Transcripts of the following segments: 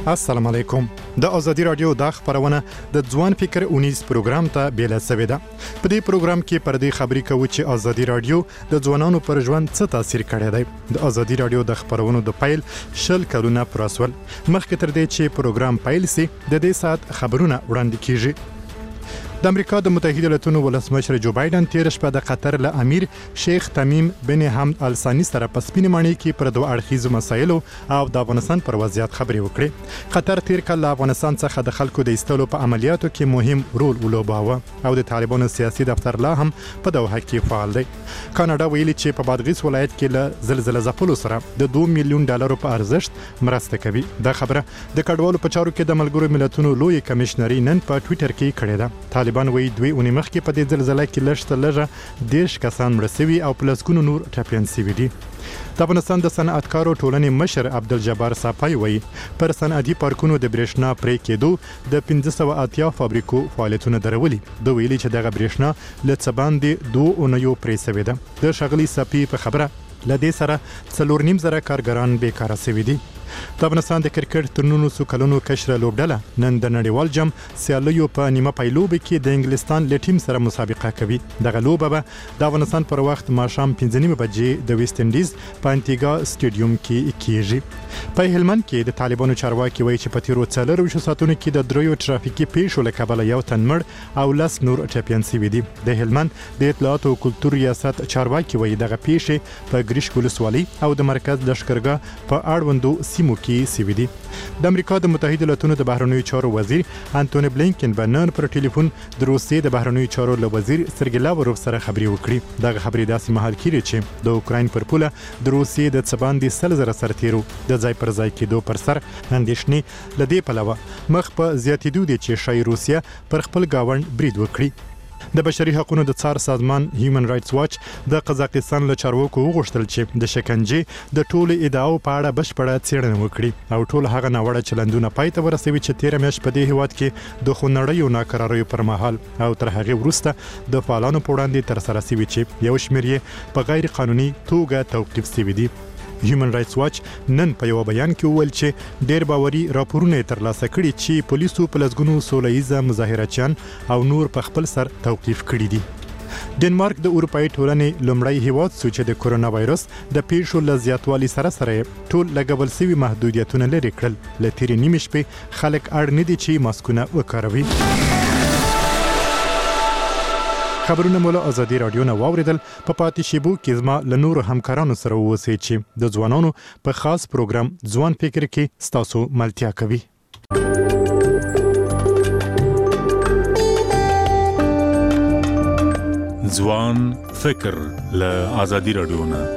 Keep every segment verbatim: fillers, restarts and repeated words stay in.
السلام علیکم. د ازادي رادیو د خبرونه د ځوان فکر اونیز پروګرام ته بیل سوي ده. په دې پروګرام کې پر دې خبري کوي چې ازادي رادیو د ځوانانو پر ژوند څه تاثیر کړی دی. د ازادي رادیو د خبرونو د پایل شل کلونه پراسول مخکې تر دې چې پروګرام پایل سي د دې سات خبرونه وړاندې کیږي. د امریکا د متحده ایالاتونو ولسمشر جو بایدن تیر شپه د قطر له امیر شیخ تمیم بن حمد ال ثاني سره په سپینې ماڼۍ کې پر دوه اړخیزو مسایلو او د افغانستان پر وضعیت خبرې وکړې. قطر تیر کال له افغانستان څخه د خلکو د ایستلو په عملیاتو کې مهم رول ولوباوه او د طالبانو سیاسي دفتر لا هم په دوحه کې فعال دی. کاناډا ویلي چې په بادغیس ولایت کې له زلزلې ځپلو سره د دوه میلیون ډالرو په ارزښت مرسته کوي. دا خبره د کډوالو په چارو کې د ملګرو ملتونو لوی کمشنري نن په ټوئیټر کې کړې ده. طالبان وایي دوی اونۍ مخکې په دې زلزلې کې لږ تر لږه دیرش کسان مړه شوي او په لسګونو نور ټپیان شوي دي. د افغانستان د صنعتکارو ټولنې مشر عبدالجبار صافی وایي پر صنعتي پارکونو د برېښنا پرې کېدو د پنځه سوه اتیا فابریکو فعالیتونه درولي. دوی ویلي چې دغه برېښنا له څه باندې دوه اونیو پرې شوې ده. د ښاغلي صافی په خبره له دې سره څلور نیم زره کارګران بیکاره شوي دي. د افغانستان د کرکټ تر نولسو کلونو کشره لوبډله نن د نړیوال جام سیالیو په نیمه پای لوبه کې د انګلستان له ټیم سره مسابقه کوي. دغه لوبه به د افغانستان پر وخت ماښام پنځه نیمه بجې د ویسټ انډیز په انټیګا سټیډیوم کې کیږي. په هلمند کې د طالبانو چارواکي وایي چې په تیرو څلورو ساعتونو کې د دریو ترافیکي پیښو له کبله یو تن مړ او لس نور ټپیان شوي دي. د هلمند د اطلاعات او کلتور ریاست چارواکي وایي دغه پیښې په ګریشک ولسوالۍ او د مرکز لښکرګاه په اړوندو سیمو کې سوي دي. د امریکا د متحده ایالاتونو د بهرنیو چارو وزیر انټونی بلینکن به نن پر ټلیفون د روسیې د بهرنیو چارو له وزیر سرګی لاوروف سره خبرې وکړي. دغه خبرې داسې مهال کېږي چې د اوکراین پر پوله د روسیې د څه باندې سل زره سرتیرو د ځای پر ځای کېدو پر سر اندېښنې له دې پلوه مخ په زیاتېدو دي چې ښایي روسیه پر خپل ګاونډ برید وکړي. د بشري حقوقو د څار سازمان هیومن رائټس واچ د قزاقستان له چارواکو وغوښتل چې د شکنجې د ټولو ادعاو په اړه بشپړه څېړنه وکړي او ټول هغه ناوړه چلندونه پای ته ورسوي چې تېره میاشت په دې هیواد کې د خونړیو ناکراریو پر مهال او تر هغې وروسته د فعالانو په وړاندې ترسره شوي چې یو شمېر یې په غیر قانوني توګه توقیف شوي دي. هیومن رائټس واچ نن په یو بیان کې وویل چې ډېر باوري راپورونه ترلاسه کړي چې پولیسو په لسګونو سوله ییزه مظاهرچیان او نور په خپل سر توقیف کړي دي. ډنمارک د اروپאי ټولنې لومړی هیواد څو چې د کورونا وایرس د پیښو له زیاتوالي سره سره ټول لګول شوي محدودیتونه لرې کړل. له تېرې نیمې شپې خلک اړ نه دي چې ماسکونه وکاروي. خبرونه مولا ازادي رادیو نه واوریدل. په پاتې شیبو کې زما له نورو همکارانو سره اوسئ چې د ځوانانو په خاص پروګرام ځوان فکر کې ستاسو ملتیا کوي. ځوان فکر له ازادي رادیو نه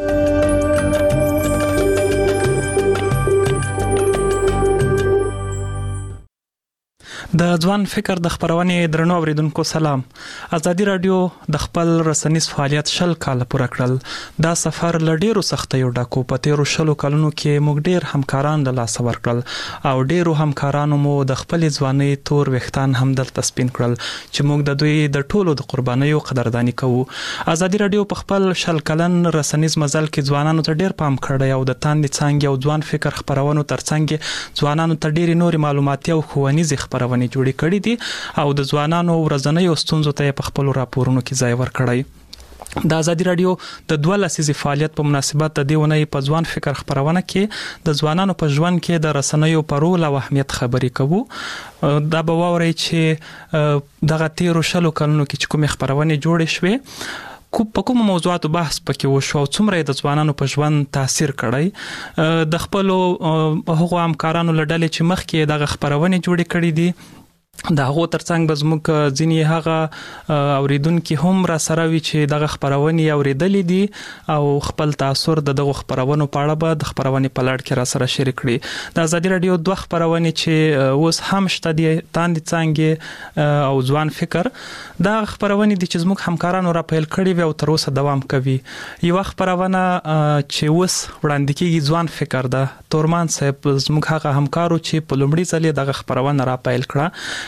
د ځوان فکر د خبرونې درنو اوریدونکو سلام. ازادي رادیو د خپل رسنیز فعالیت شل کال پوره کړل. دا سفر ل ډیرو سختیو ډکو. په تیرو شلو کلونو کې موږ ډیر همکاران له لاس ورکړل او ډیرو همکارانو مو د خپل ځواني تور وختان هم دلته سپین کړل چې موږ د دوی د ټولو د قربانیو قدردانی کوو. ازادي رادیو په خپل شل کلن رسنیز مزل کې ځوانانو ته ډیر پام کړی او د تاندې څنګه او ځوان فکر خبرونو ترڅنګ ځوانانو ته ډیر نور معلوماتي او ښوونیز خبرونه جوړې کړې دي او د ځوانانو ورځنیو ستونزو ته په خپل راپورونو کې ځای ورکړی. د ازادي رادیو د دوه لسیزې فعالیت په مناسبت د دې ونې په ځوان فکر خبرونه کې د ځوانانو په ژوند کې د رسنیو په رول او اهمیت خبرې کوو. دا به واورئ چې دغه تیرو شلو کلونو کې چې کومې خبرونه جوړې شوې کو په کوم موضوعاتو بحث پکې وشو او څومره د ځوانانو په ژوند تاثیر کړی. د خپل هغو همکارانو له ډلې چې مخکې دغه خبرونه جوړې کړې دي د هغو ترڅنګ به زموږ ځینې هغه اوریدونکي هم را سره وي چې دغه خبرونې اورېدلې دي او خپل تاثر د دغه خبرونو په اړه به د خبرونې په لړ کې را سره شریک کړي. د ازادي رادیو دوه خبرونې چې اوس هم شته دي تاندې څنګه او ځوان فکر دا خبرونې دي چې زموږ همکارانو را پیل کړي وي او تر اوسه دوام کوي. یو خبرونه چې اوس وړاندې کیږي ځوان فکر ده. تورمان صاحب زموږ هغه همکارو چې په لومړي ځل دغه خبرونه را پیل کړه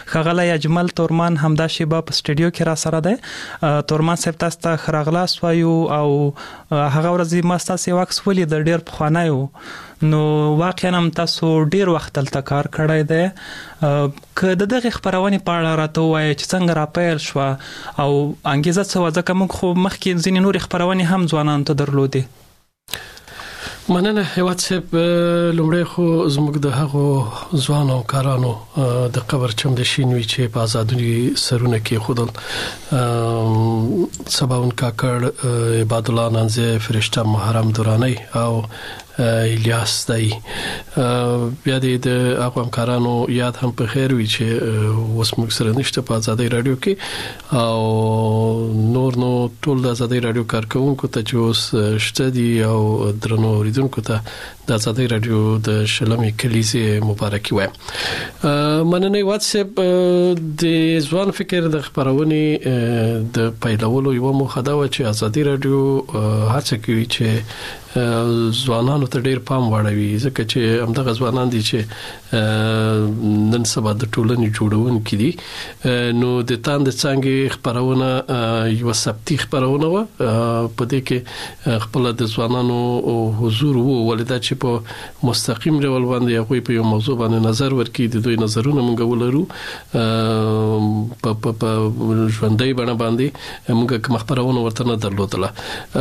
خغلی اجمل تورمان همدا شیبه په سټډیو کې را سره ده. تورمان صاحب تاسو ته خراغلاس وایو او هغه ورځ ما تاسو واکس ولې د ډیر په خوانایو نو واقعا هم تاسو ډیر وخت تل کار کړی دی. که د دغه خبرونه په اړه راته وایي چې څنګه را پیل شو او انګیزه څه وځه کوم خو مخکې ځینې نور خبرونه هم ځوانان ته درلودي. مننه هیواد صاحب. لومړی خو زموږ د هغو ځوانو کارانو د قبر چم د شینوي چې په آزادۍ سرونه کې خودل سباون کاکړ، عباد الله نانزه، فرشته محرم دورانی او الیاس دای. بیا د هغه همکارانو یاد هم په خیر وي چې اوس موږ سره نشته په آزادۍ رادیو کې، او نور نو ټول د آزادۍ رادیو کارکونکو ته چې اوس شته دي او درنو اوریدونکو ته د آزادۍ رادیو د شلمې کلیزې مبارکي وایم. مننه واتساپ د ځوان فکر د خبرونه د پیلولو یو موخه دا و چې آزادۍ رادیو هڅه کوي چې ځوانانو ته ډیر پام وړوي، ځکه چې همدغه ځوانان دي چې نن سبا د ټولنې جوړونکي دي. نو د تاند څنګه خبرونه یو سبتي خبرونه و په دې کې خپل د ځوانانو حضور وو، ولدا چې په مستقیم ډول باندې هغه په یو موضوع باندې نظر ورکړي، د دوی نظرونه موږ ولرو په په په ژوندۍ باندې باندې موږ کوم خبرونه ورته نه درلودله.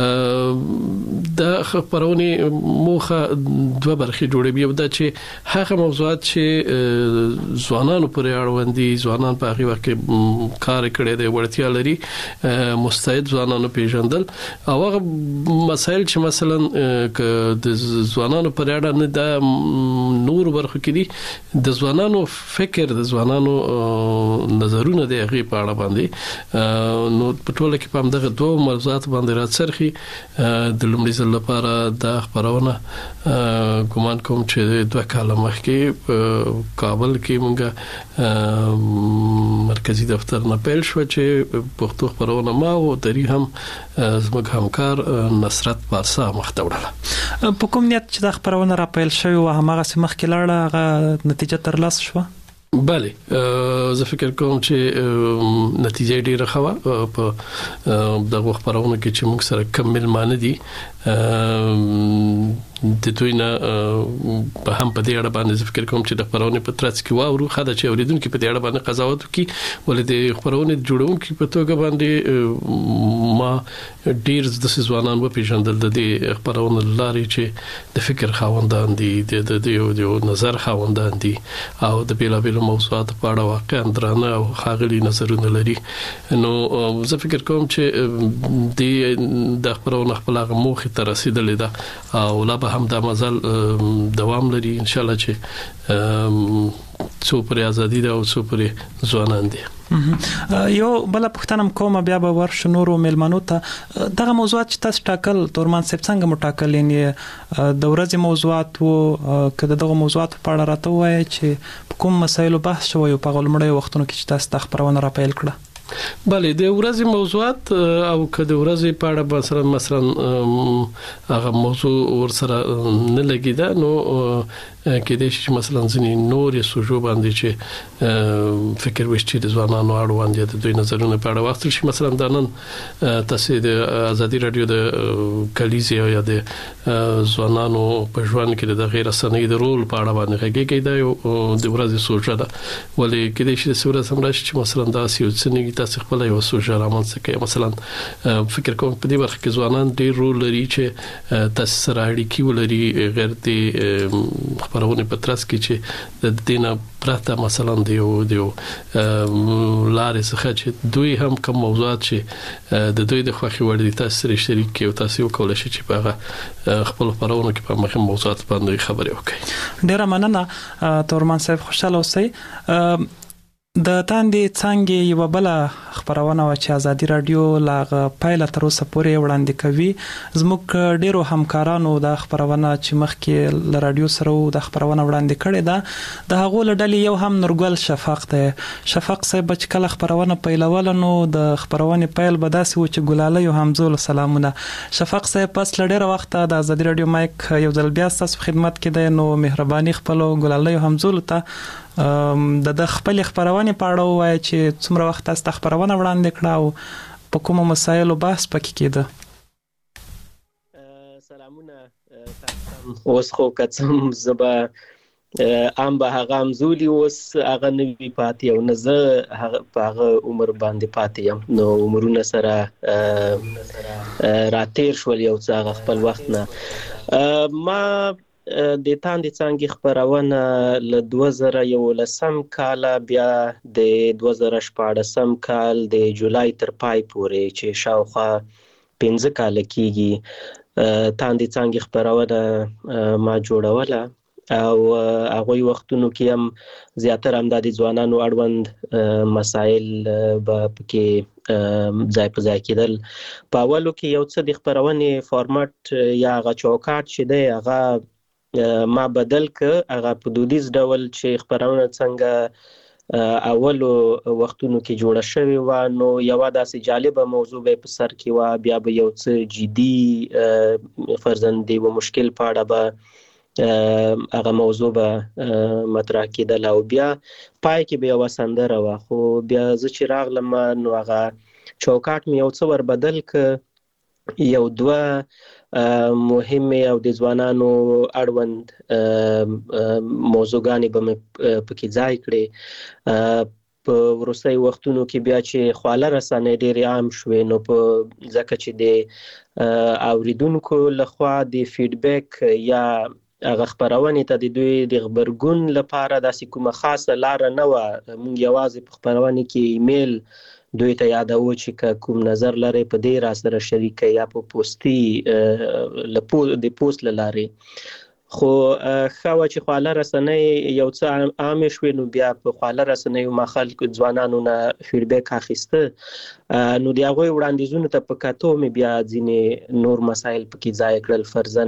د خبرونه موخه دوه برخې جوړوي، یو دا چې هغه موضوعات چې ځوانانو پرې اړوند دي، ځوانان په هغه وخت کې کار کړي دي، ورتیا لري، مستعد ځوانانو پیژندل، او هغه مسایل چې مثلا ک د ځوانانو پرې اړه نه د نور برخو کې دي، د ځوانانو فکر، د ځوانانو نظرونه د هغه په اړه باندې نو په ټوله کې په همدغه دوه موضوعات باندې راڅرخي. د لومړي ځل لپاره دا خبرونه ګومان کوم چې دوه کاله مخکې په کابل کې مونږه مرکزی دفتر نه پیل شو چې پښتو خبرونه ما او دری هم زموږ همکار نصرت پارسا مخته وړله. په کوم نیت چې دا خبرونه را پیل شوی او هغه سمخ کې لاړه هغه نتیجه ترلاسه شو؟ بله، زه فکر کوم چې نتیجه ډیره ښه وه. په دغه خبرونه کې چې موږ سره کم ملمانه دي د دوی نه په هم په دې اړه باندې زه فکر کوم چې د خبرونه په ترڅ کې واورو خاطر چې اوریدونکو په دې اړه باندې قضاوت وکړي، ولې د خبرونه جوړونکو په توګه باندې ما ډیر د ځوانان په پیژندل د دې خبرونه لارې چې د فکر خاوندان دي، د د نظر خاوندان دي او د بیلابیلو موضوعات په اړه واقعا درانه او ښاغلي نظرونه لري. نو زه فکر کوم چې د خبرونه خپل هغه موخه ته رسیدلې ده او لا به هم دا مزل دوام لري ان شاء الله چې څو پر ازادي ده او څو پر ځوانان دي. یو بل پښتنم کوم بیا به ورش نورو ملمنو ته دغه موضوعات چې تاسو ټاکل تورمان صاحب څنګه مټاکل، یعنی د ورځې موضوعات وو کده دغه موضوعات په اړه راته وایي چې کوم مسایلو بحث شوی په غلمړی وختونو کې چې تاسو خبرونه را پیل کړه؟ بله، د ورځې موضوعات او که د ورځې په اړه مثلا مثلا هغه موضوع ورسره نه لګیدا نو کې د شي مثلا ځینې نورې سوژو باندې چې فکر وشتي د ځوانانو اړوند دي د دوی نظرونه په اړه وخت شي. مثلا د نن تاسو د آزادۍ رادیو د کلیزې یا د ځوانانو په ژوند کې د غیر رسنۍ د رول په اړه باندې غږیږي دا یو د ورځې سوژه ده، ولې کې د شي سوره سمراشي چې مثلا دا سیو څنګه تاسو خپل یو سوژه رامنځته کوي. مثلا فکر کوم په دې برخه کې ځوانان ډیر رول لري چې تاسو سره اړیکې ولري، غیر د خبرونه په ترڅ کې چې د دینه پرته مثلا دیو دیو لارې څخه چې دوی هم کوم موضوعات چې د دوی د خوښي وړ دي تاسو سره شریک کړئ او تاسو وکولای شئ چې په خپل خبرونه کې په مهم موضوعات باندې خبرې وکړئ. ډیره مننه تورمان صاحب، خوشاله اوسئ. د تاندې څنګه یو بل خبرونه و چې آزادۍ رادیو لاغه پایله تر اوسه پورې وړاندې کوي. زموږ ډیرو همکارانو د خبرونه چې مخکې ل رادیو سره د خبرونه وړاندې کړي ده د هغه لړل یو هم نورګل شفاق ده. شفاق صاحب چې کله خبرونه پیلول نو د خبرونه پیل به داسې و چې ګلاله یو همزول سلامونه. شفاق صاحب پس لډیر وخت د آزادۍ رادیو مایک یو ځل بیا تاسو خدمت کې ده، نو مهرباني خپل ګلاله یو همزول ته د د خپل خبرونه پاړو وای چې څومره وخت تاسو خبرونه وړاندې کړه او په کومو مسایلو بحث پکې کېده. سلامونه تاسو اوس خو کڅم زبا ام به هغه امزولي اوس هغه نوی پاتې او نه زه هغه په هغه عمر باندې پاتې یم نو عمرونه سره راتیر شول یو څه هغه خپل وخت نه ما د تاندې څنګه خبرونه ل دوه زره یولسم کال بیا د دوه زره شپاړسم کال د جولای تر پای پورې چې شاوخوا پنځه کال کېږي تاندې څنګه خبرونه ما جوړوله او هغه وختونو کې هم زیاتره هم د ځوانانو اړوند مسایل به پکې ځای په ځای کېدل. په اولو کې یو څه د خبرونې فارمټ یا هغه چوکاټ چې دی هغه ما بدل ک هغه په دودیز ډول چې خبرونه څنګه اولو وختونو کې جوړه شوی و نو یو داسې جالبه موضوع به په سر کې و بیا به یو څه جدي فرضاً دی و مشکل پاړه به هغه موضوع به مطرح کېدل او بیا پای کې به یو سندره و خو بیا زه چې راغلم نو هغه چوکاټ مې یو څه ور بدل ک یو دوه مهمه او د ځوانانو اړوند موضوعګانې به مې پکې ځای کړې. په وروستي وختونو کې بیا چې خواله رسنۍ ډېرې عام شوې نو په ځکه چې د اوریدونکو لخوا د فیډبیک یا هغه خبرونه ته د دوی د خبرګون لپاره داسې کومه خاصه لار نه و. مونږ یوازې په خبرونه کې ایمیل دوی ته یادو چې کوم نظر لري په دې را سره شریک یا په پوسټي لپو د پوسټ لاري خو خو چې خواله رسنۍ یو څه عام شوې نو بیا په خواله رسنۍ ما خلک ځوانانو نه فیډبیک اخیسته نو دی هغه وړاندیزونه ته په کاتو مې بیا ځینې نور مسایل پکې ځای کړل. فرضاً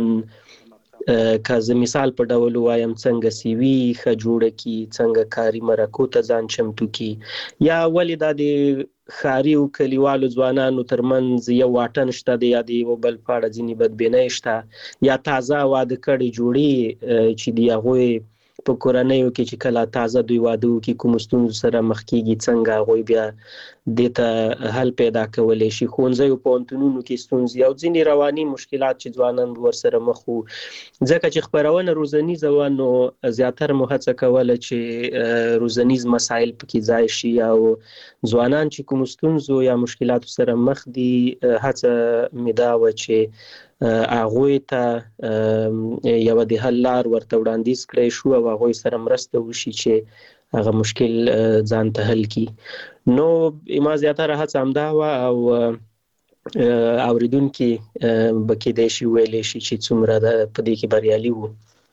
که زه مثال په ډول وایم څنګه سی وی ښه جوړه کی څنګه کاري مرکو ته ځان چمتو کی یا ولې د ښاري او کلیوالو ځوانانو ترمنځ یو واټن شته دی یا د یو بل پاړه ځینې بدبینۍ شته یا تازه واده کړي جوړي چې دی هغه په کورنیو کې چې کله تازه دوی واده وکړي کوم ستونزو سره مخ کیږي څنګه هغه بیا دته حل پیدا کولای شي. ښوونځي او پوهنتونونو کې ستونزې او ځینې رواني مشکلات چې ځوانان ورسره مخ وو ځکه چې خبرونه روزنی ځوانو زیاتره مو هڅه کوله چې روزنیز مسایل پکې ځای شي او ځوانان چې کوم ستونزو یا مشکلات سره مخ دي هڅه مدا و چې هغه ته یو د حل لار ورته وړاندیز کړی شو او هغه سره مرسته وشي چې هغه مشکل ځان ته حل کی. نو ما زیاتره هڅه همدا و او اوریدونکو بکې د شي ویلې شي چې څومره د پدې کې بریالي وو.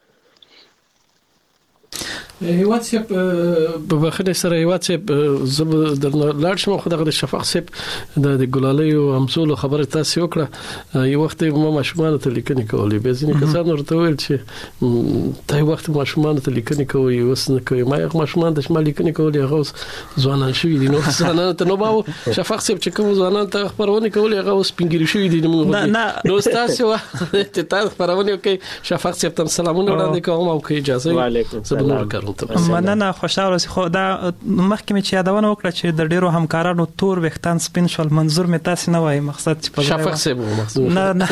هیواد سیب په بخښنه سره هیواد سیب زب د لاړ شم خو دغه شفاق سیب د ګلالي او امثول خبره تاسو وکړه یو وخت ما ماشومان ته لیکنې کولې به ځینې کسان ورته ویل چې ته وخت ماشومان ته لیکنې کوي وسنه کوي ما یو ماشومان ته شمال لیکنې کولې هغه ځوانان شوی دي نو ځوانان ته نو باو شفاق سیب چې کوم ځوانان ته خبرونه کولې هغه اوس پنګری شوی دي نو تاسو ته تاسو خبرونه کوي شفاق سیب ته سلامونه وړاندې کوم او کې اجازه وعلیکم السلام. مننه خوشاله اوسې خو دا مخکې مې چې یادونه وکړه چې د ډیرو همکارانو تور وختان سپین شول منظور مې تاسو نه وای مقصد چې په شفاق سیب مقصود نه نه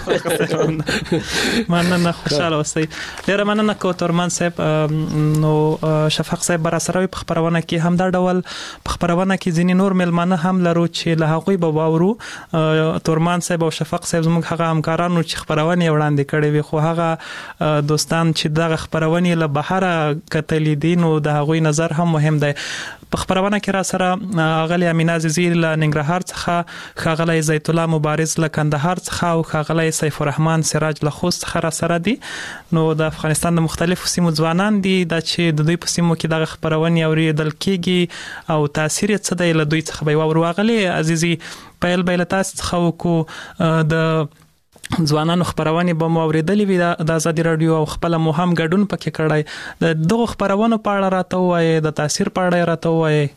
مننه خوشاله اوسې ډیره مننه کو تورمان صاحب نو شفاق صاحب بر سره په خبرونه کې هم دا ډول په خبرونه کې ځینې نور ملمنه هم لرو چې له هغه به باورو تورمان صاحب او شفاق صاحب زموږ هغه همکارانو چې خبرونه وړاندې کړي وي خو هغه دوستان چې دغه خبرونه له بهره لیدینو د هغوی نظر هم مهم دی. په خبرونه کې را سره غلی امین عزیزی له ننګرهار څخه خغلی زیت الله مبارز له کندهار څخه او خغلی سیف الرحمن سراج له خوست څخه را سره دي. نو د افغانستان د مختلفو سیمو ځوانان دي د چې د دوی په سیمو کې دغه خبرونه اوریدل کیږي او تاثیر یې څه دی له دوی څخه به ورغلی عزیزی پیل بیل تاسو څخه کو د ځوانانو خبرونه به مو اوریدلې وي د آزادي رادیو او خپل مو هم ګډون پکې کړای د دغه خبرونه په اړه راته وایي د تاثیر په اړه راته وایي.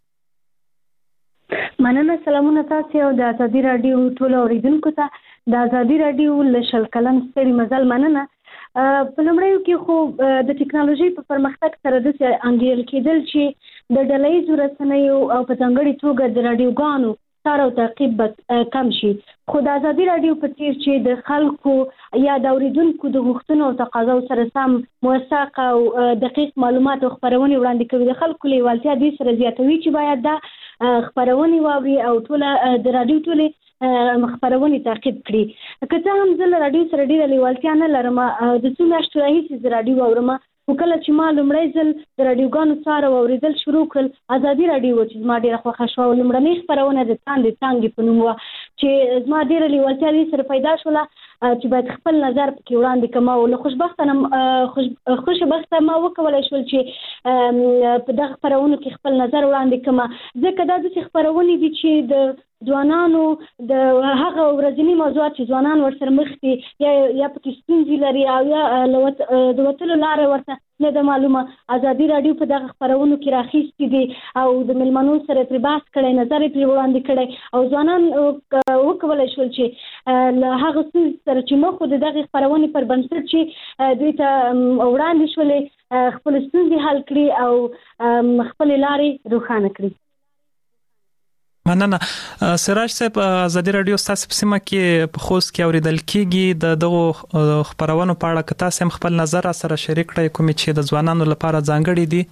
مننه سلامونه تاسو او د آزادي رادیو ټول اوریدونکو ته د آزادي رادیو له شل کلن ستړي مزل مننه په لومړیو کې خو د ټکنالوژي په پرمختګ سره د انګیرل کېدل چې د ډلهییزو رسنیو او په ځانګړي توګه د راډیوګانو څار او تعقیب کم شي، خو د ازادي راډیو په څیر چې د خلکو یا د اوریدونکو د غوښتنو او تقاضاو سره سم موثق او دقیق معلومات او خبرونه وړاندې کوي، د خلکو لیوالتیا دې سره زیاتوي چې باید دا خبرونه واوري او ټول د راډیو ټول خبرونه تعقیب کړي. که څه هم زه له راډیو سره ډیره لیوالتیا نه لرم، د څو میاشتو راهیسې زه راډیو اورم، خو کله چې ما لومړی ځل د راډیوګانو څار او اورېدل شروع کړل، ازادي راډیو وه چې زما ډېره خوښه شوه او لومړنۍ خپرونه د تاندې څانګې په نوم وه چې زما ډېره لیوالتیا دې سره پیدا شوله چې باید خپل نظر پکې وړاندې کړم او له خوشبخته خوشبخته ما وکولی شول چې په دغه خپرونو کې خپل نظر وړاندې کړم، ځکه دا داسې خپرونې دي چې د ځوانانو د هغه ورځني موضوعات چې ځوانان ورسره مخ دي یا یا پکې ستونزې لري او یا د وتلو لاره ورته نه ده معلومه، ازادي راډیو په دغه خپرونو کې راخیستې دي او د مېلمنو سره ترې بحث کړی، نظر یې پرې وړاندې کړی او ځوانان وکولی شول چې له هغه ستونزې سره چې مخ د دغې خپرونې پر بنسټ چې دوی ته وړاندې شولې خپلې ستونزې حل کړي او خپلې لارې روښانه کړي. مننه. سراج صاحب، ازادي راډیو ستاسو په سیمه کې په خوست کې اوریدل کیږي، د دغه خبرونو په اړه که تاسو هم خپل نظر سره شریک کړئ کومې چې د ځوانانو لپاره ځانګړي دي؟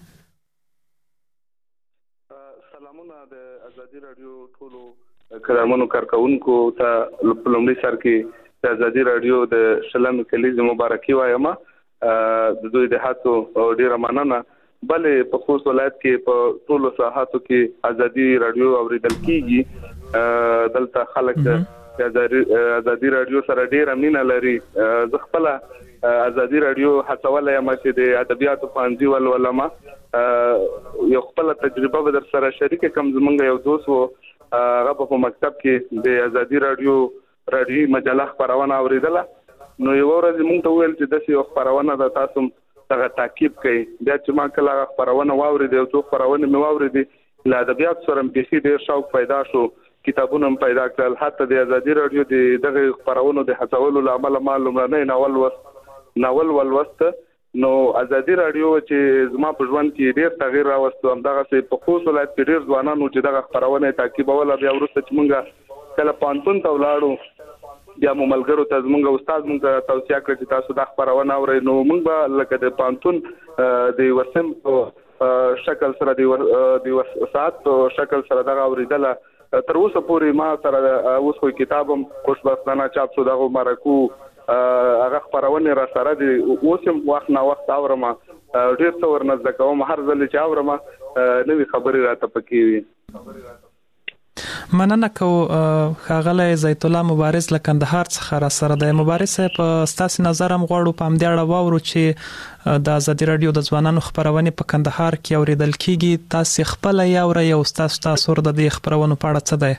سلامونه د ازادي راډیو ټولو کارمنو کارکونکو ته په لومړي سر کې د ازادي راډیو د شلم کلیزې مبارکي وایم، د دوی د هڅو ډیره مننه. بلې په خوست ولایت کې په ټولو ساحاتو کې ازادي راډیو اوریدل کیږي، دلته خلک د ازادي راډیو سره ډیره مینه لري. زه خپل ازادي راډیو هڅولی یم چې د ادبیاتو پوهنځي ولولم، یو خپل تجربه به در سره شریک کړم. زمونږ یو دوست و، هغه په مکتب کې د ازادي راډیو راډیوي مجله خپرونه اوریدله، نو یوه ورځ موږ ته وویل چې داسې یو خپرونه ده تاسو هغه تعقیب کوي. بیا چې ما کله هغه خپرونه واورېدې او څو خپرونې مې واورېدې، له ادبیاتو سره مې بیخي ډېر شوق پیدا شو، کتابونه مې پیدا کړل. حتی د ازادي راډیو د دغه خپرونو د هڅولو له امله ما لومړنی ناول ولوست ناول ولوسته. نو ازادي راډیو چې زما په ژوند کې ډېر تغییر راوستو، همدغسې په خوست ولایت کې ډېر ځوانان وو چې دغه خپرونه یې تعقیبوله. بیا وروسته چې موږ کله پوهنتون ته ولاړو، بیا مو ملګرو ته زموږ استاد موږ ته توصیه کړه چې تاسو دا خپرونه اورئ. نو موږ به لکه د پوهنتون د یوه صنف په شکل سره د یوه ساعت په شکل سره دغه اورېدله. تر اوسه پورې ما سره اوس خو کتاب هم خوشبختانه چاپ شو، دغه مرکو هغه خپرونې را سره دي، اوس هم وخت نا وخت اورم، ډېر څه ورنه زده کوم. هر ځل چې اورم نوې خبرې راته پکې وي. مننه کوو. ښاغلی زیت الله مبارز له کندهار څخه را سره دی. مبارز صاحب، ستاسو نظر هم غواړو په همدې اړه واورو چې د ازادي راډیو د ځوانانو خپرونې په کندهار کې اوریدل کیږي، تاسو خپله یې اورئ او ستاسو تاثر د دې خپرونو په اړه څه دی؟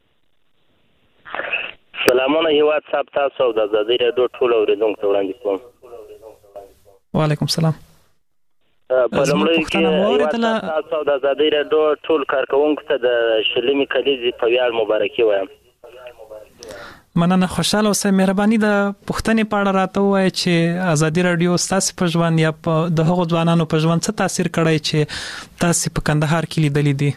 سلامونه هیواد صاحب، تاسو او د ازادي راډیو ټول اوریدونکو ته وړاندې کوم. وعلیکم السلام. په لومړي کې تاسو او د ازادي راډیو ټول کارکونکو ته د شلمې کلیزې په ویاړ مبارکي وایم. مننه. خوشاله اوسئ. مهرباني د پوښتنې په اړه راته ووایئ چې ازادي راډیو ستاسو په ژوند یا د هغو ځوانانو په ژوند څه تاثیر کړی چې تاسو په کندهار کې لیدلی دي؟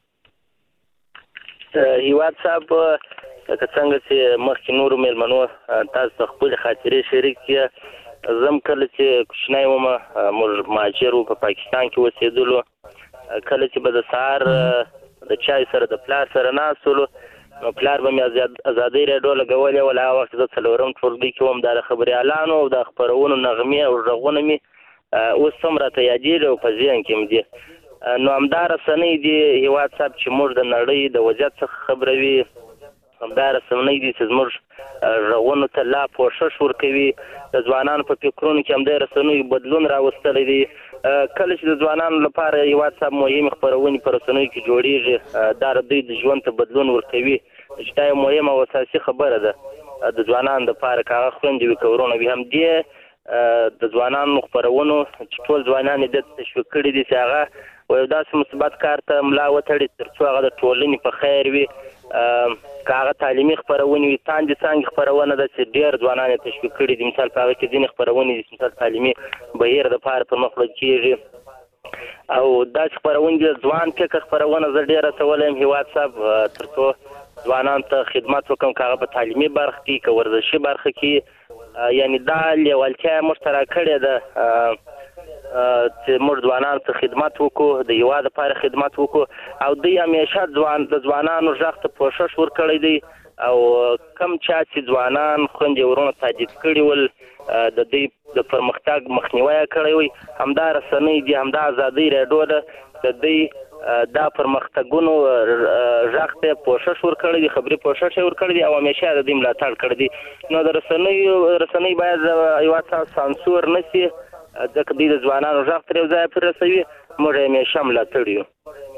هیواد صاحب، لکه څنګه چې مخکې نورو مېلمنو تاسو ته خپلې خاطرې شریک کړې، زم کله چې کوچنی وم موږ مهاجر وو، په پاکستان کې اوسېدلو. کله چې به د سهار د چای سره د پلار سره ناست ولو، نو پلار به مې ازادي راډیو لګولې وله. هغه وخت زه څلورم ټولګي کې وم. دا د خبریالانو او د خپرونو نغمې او غږونه مې اوس هم راته یادېږي او په ذهن کې مې دي. نو همدا رسنۍ دي هیواد صاحب چې موږ د نړۍ د وضعیت څخه خبروي، همدا رسنۍ دي چې زموږ غږونو ته لا پوښښ ورکوي. د ځوانانو په فکرونو کې همدې رسنیو بدلون راوستلی دی. کله چې د ځوانانو لپاره هیواد صاحب مهمې خپرونې په رسنیو کې جوړېږي، دا د دوی د ژوند ته بدلون ورکوي، چې دا یو مهمه او اساسي خبره ده د ځوانانو دپاره. که هغه خویندې وي که ورونه وي، همدې د ځوانانو خپرونو چې ټول ځوانان یې دې تشویق کړي دي چې هغه یو داسې مثبت کار ته ملا وتړي تر څو هغه د ټولنې په خیر وي کاغه تعلیمي خبرونه وي تاندې څنګه خبرونه د چې ډېر ځوانان تشویق کړي دي مثال په هغه کې ځینې خبرونه دي مثال تعلیمي بهیر د پاره پر مخ وړل کېږي او دا خبرونه د ځوان کې خبرونه زه ډېر رسولم هیواد صاحب ترڅو ځوانان ته خدمت وکم کاغه په تعلیمي برخه کې که ورزشي برخه کې یعنی دا لیوالتیا مشترک کړې ده چې موږ ځوانانو ته خدمت وکړو د هیواد لپاره خدمت وکړو او دوی همیشه ځوان د ځوانانو غږ ته کوشش ورکړی دی او کم چا چې ځوانان خویندې ورونه تهدید کړي ول د دوی د پرمختګ مخنیوی کړی وي همدا رسنۍ دي همدا ازادي راډیو ده د دوی دا پرمختګونو غږ ته کوشش ورکړی دی خبري کوشش ورکړی دی او همیشه د دې ملاتړ کړی دی نو د رسنۍ رسنۍ باید یو څه سانسور نشي ځکه دوی د ځوانانو غږ تر یو ځای پورې رسوي موږ یې همیشه ملاتړ یو.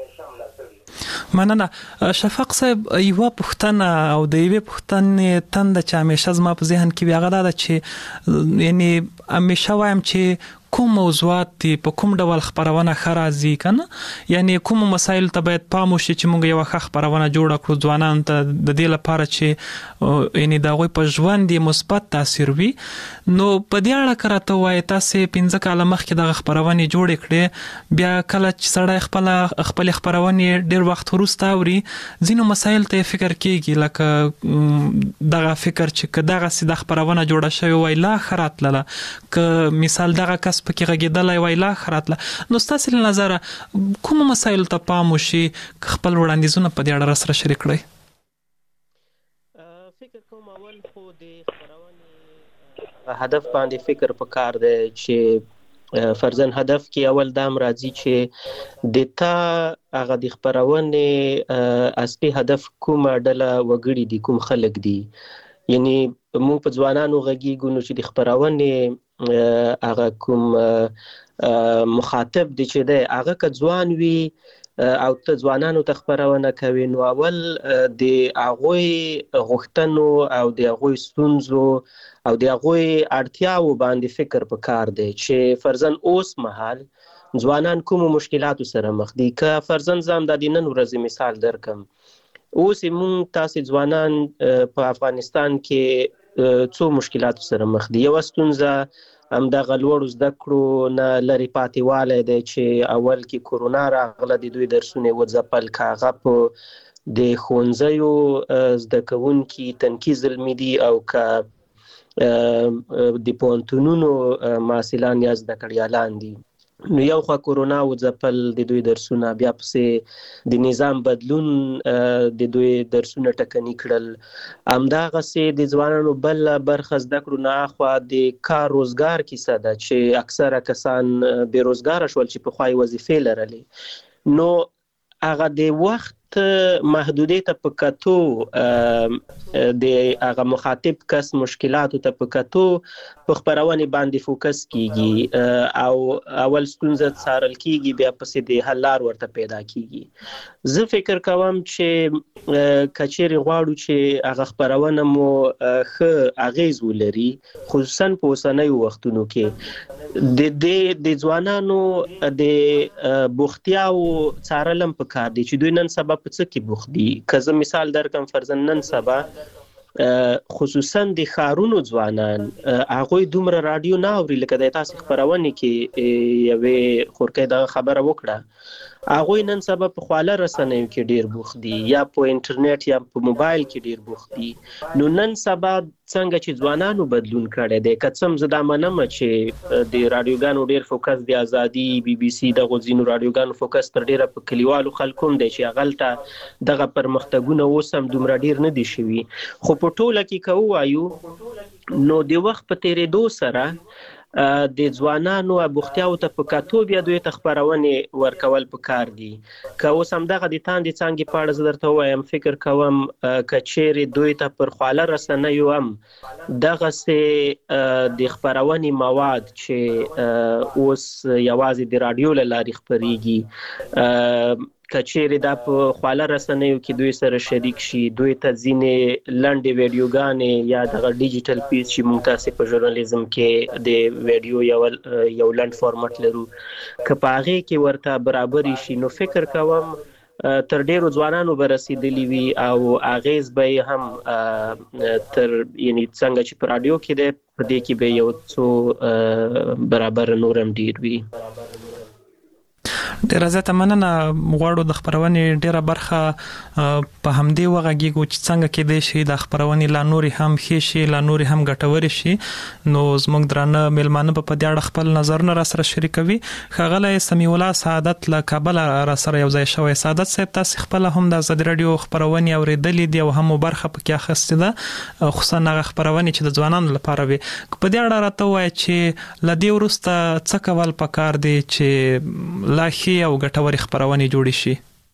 مننه شفق صاحب یوه پوښتنه او د یوې پوښتنې تنده چې همیشه زما په ذهن کې وي هغه دا ده چې یعنی همیشه وایم چې کوم موضوعات دي په کوم ډول خبرونه ښه راځي که نه یعنی کوم مسایل ته باید پام وشي چې موږ یوه ښه خبرونه جوړه کړو ځوانانو ته د دې لپاره چې یعنی د هغوی په ژوند یې مثبت تاثیر وي نو په دې اړه که راته ووایې تاسې پنځه کاله مخکې دغه خپرونې جوړې کړې بیا کله چې سړی خپله خپلې خپرونې ډېر وخت وروسته اوري ځینو مسایلو ته یې فکر کېږي لکه دغه فکر چې که دغسې د خپرونه جوړه شوې وای لا ښه راتلله که مثال دغه کس پکې غږېدلی وای لا ښه راتله نو ستاسې له نظره کومو مسایلو ته پام وشي که خپل وړاندیزونه په دې اړه راسره شریک کړئ؟ فکر کوم اول خو د خپرونې هدف باندې فکر پکار دی چې فرضاً هدف کې اول دام راځي چې د تا هغه د خپرونې اصلي هدف کومه ډله وګړي دي کوم خلک دي یعنی موږ په ځوانانو غږیږو نو چې د خپرونې هغه کوم مخاطب دی چې دی هغه که ځوان وي او ته ځوانانو ته خپرونه کوي نو اول د هغوی غوښتنو او د هغوی ستونزو او د هغوی اړتیاو باندې فکر پکار دی چې فرضاً اوس مهال ځوانان کومو مشکلاتو سره مخ دي که فرضاً زه هم د نن ورځې مثال درکم اوس موږ تاسې ځوانان په افغانستان کې څو مشکلاتو سره مخ دي یوه ستونزه همدغه لوړو زده کړو نه لرې پاتې والی دی چې اول کې کورونا راغله د دوی درسونه یې وځپل که هغه په د ښوونځیو زده کوونکي تنکي زلمي دي او که د پوهنتونونو محصلان یا زده کړیالان دي نو یو خوا کورونا وځپل د دوی درسونه بیا پسې د نظام بدلون د دوی درسونه ټکني کړل همدغسې د ځوانانو بله برخه زده کړو نه اخوا د کار روزګار کیسه ده چې اکثره کسان بېروزګاره شول چې پخوا یې وظیفې لرلې نو هغه د وخت محدودې ته په کتو د هغه مخاطب کس مشکلاتو ته په کتو په خپرونې باندې فوکس کیږي او اول ستونزه څارل کیږي بیا پسې د حل لار ورته پیدا کیږي زه فکر کوم چې که چیرې غواړو چې هغه خپرونه مو ښه اغیز ولري خصوصا په اوسنیو وختونو کې د دې د ځوانانو د بوختیاو څارلم پکار دی چې دوی نن سبا په څه کې بوخت دي که زه مثال درکم فرضاً نن سبا خصوصا د ښارونو ځوانان هغوی دومره راډیو نه اوري لکه د تاسې خپرونې کې یوې خورکۍ دغه خبره وکړه هغوی نن سبا په خواله رسنیو کې ډیر بوخت دي یا په انټرنیټ یا په موبایل کې ډیر بوخت دي نو نن سبا څنګه چې ځوانانو بدلون کړی دی که څه هم زه دا منم چې د راډیوګانو ډیر فوکس د ازادي بي بي سي دغو ځینو راډیوګانو فوکس تر ډیره په کلیوالو خلکو هم دی چې هغلته دغه پرمختګونه اوس هم دومره ډیر نه دي شوي خو په ټوله کې که ووایو نو د وخت په تیریدو سره د ځوانانو بوختیاو ته په کتو بیا دوی ته خپرونې ورکول پکار دي که اوس همدغه د تاندې څانګې په اړه زه درته ووایم فکر کوم که چیرې دوی ته پر خواله رسنیو هم دغسې د خپرونې مواد چې اوس یوازې د راډیو له لارې خپریږي که چیرې دا په خواله رسنیو کې دوی سره شریک شي دوی ته ځینې لنډې ویډیوګانې یا دغه ډیجیټل پیس چې موږ تاسې په ژورنالیزم کې د ویډیو یو یو لنډ فارمټ لرو که په هغې کې ورته برابرې شي نو فکر کوم تر ډیرو ځوانانو به رسیدلی وي او اغیز به هم تر یعنی څنګه چې په رادیو کې ده په دې کې به یو څو برابر نورم ډیر وي. ډیر زیاته مننه غواړو د خبرونې ډیره برخه په همدې وغږیږو چې څنګه کې د شي د خبرونې لا نوري هم ښه شي لا نوري هم ګټور شي. نو زموږ درانه ملمانه په دې اړه خپل نظرونه را سره شریکوي. ښاغلی سمیع الله سعادت له کابل را سره یو ځای شوی. سعادت صاحب تاسو خپل هم د آزادي رادیو خبرونې اوریدلې دي او هم برخه پکې اخیستې ده خصوصا هغه خبرونې چې د ځوانانو لپاره وي. په دې اړه راته وایي چې لدی ورسته څه کول پکار دي چې لا او ګټوري خبرونه جوړې شي.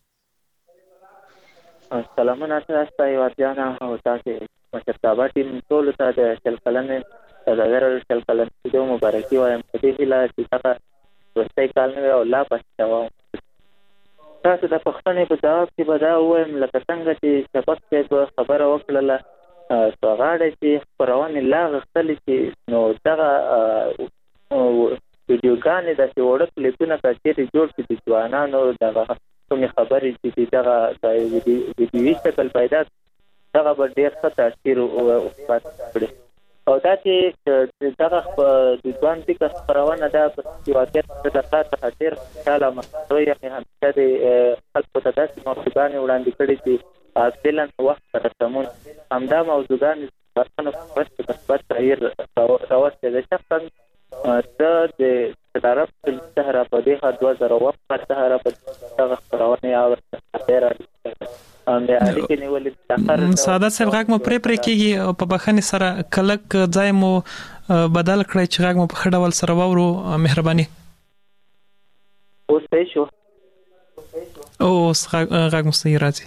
سلامونه تاسو یو ځانا او تاسو مشرتابه ټیم ټول ته د شل کلنې د غیر شل کلنې د مبارکي وایم په دې هیله چې تاسو ورته کال نه او لا پښتو تاسو د پښتنې په جواب کې بدا وایم لکه څنګه چې سبق کې خبره وکړه سوغاړه چې خبرونه لا غختل چې نو دغه ویډیوګانې د وړو کلیپونه کچېرې جوړ کړي د ځوانانو دغه کومې خبرې چې دغه د ویډیوي شکل پیدا دغه به ډېر ښه تاثیر وکړي او دا چې دغه د ځوان فکر خپرونه ده په واقعیت د دقت څخه ډېر خوشحاله محتوی یې همیشه د خلکو ته داسې موضوعګانې وړاندې کړي چې اصلا وخت سره سمون همدا موضوعګانې په مثبت تغییر راوستې ده. شخصا دا د طرف سهرا په دې دوه زره اووه سهرا په دغه خبرونه او ډیر ام د اړیکې نیولې د ساده صاحب غږ مو پرې پرې کېږي او په بخښنې سره کلک ځای مو بدل کړی چې غږ مو په ښه ډول سره واورو مهرباني. اوس پې شو اوس غږ مو صحیح راځي.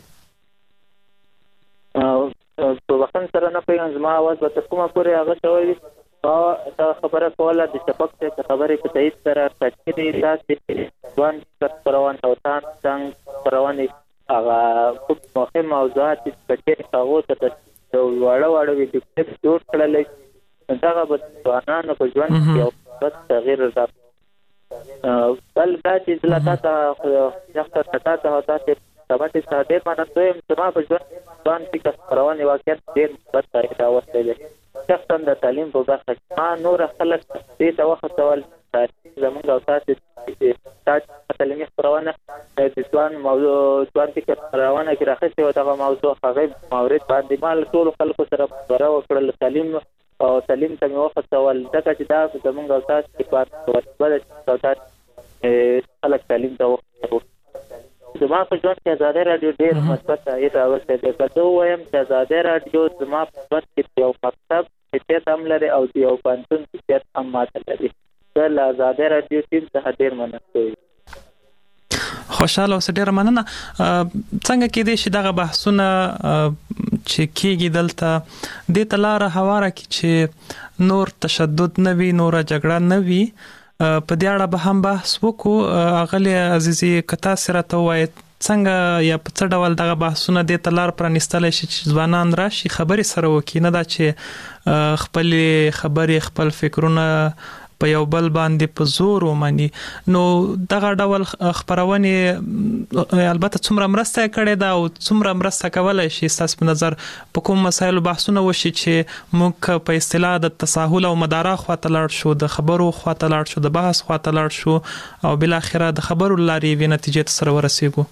په بخښنې سره نه پیغام زما आवाज به تر کومه پورې هغه شوی دا خبره کوله د شپږ څخه خبرې په تایید سره کچې تاسو ځوان خبرونه او تاسو څنګه خبرونه هغه کوم مهم موضوعات چې هغه ته د وړو وړو ویډیو جوړ کړل دا به ځوانانو په ژوند کې یو څه تغییر راوړي. بل دا چې زلتا ته یو څه تاسو تاسو سبا چې ساده باندې ته ما په ژوند ځوان فکر خبرونه واقعیت ډېر مثبت تغییر راوستلی. شخصا د تعلیم په برخه کې ما نور خلک دې ته وخت سوال زمونږ او تاسو تاسو تعلیمي خبرونه د ځوان موضوع ځوان فکر خبرونه کې راخسته او دا موضوع هغه مورید باندې مال ټول خلکو سره خبره وکړل تعلیم او تعلیم ته وخت سوال دا چې دا زمونږ او تاسو په بل تاسو خلک تعلیم ته وخت زما په ژوند کې آزادي رادیو ډېر مثبت تغییر راوستی دی. که زه ووایم چې آزادي رادیو زما په ژوند کې یو مکتب حیثیت هم لري او یو پوهنتون حیثیت هم ماته لري. زه له آزادي رادیو ټیم څخه ډېر مننه کوم. خوشاله اوسه ډېره مننه. څنګه کېدای شي دغه بحثونه چې کېږي دلته دې ته لاره هواره کړي چې نور تشدد نه وي نور جګړه نه وي. په دې اړه به هم بحث وکړو. اغلی عزیزي کتا سره ته وایي څنګه یا په څه ډول دغه بحثونه دې ته لار پرانیستلی شي چې ځوانان راشي خبرې سره وکړي نه دا چې خپل خبرې خپل فکرونه په یو بل باندې په زور ومني. نو دغه ډول خبرونه البته څومره مرسته کړې ده او څومره مرسته کولای شي تاسو په نظر په کوم مسایلو بحثونه وشي چې موږ په اصطلاح د تساهل او مدارا خواته لاړ شو د خبرو خواته لاړ شو د بحث خواته لاړ شو او بل اخره د خبرو لارې وی نتیجې سره ورسېږو.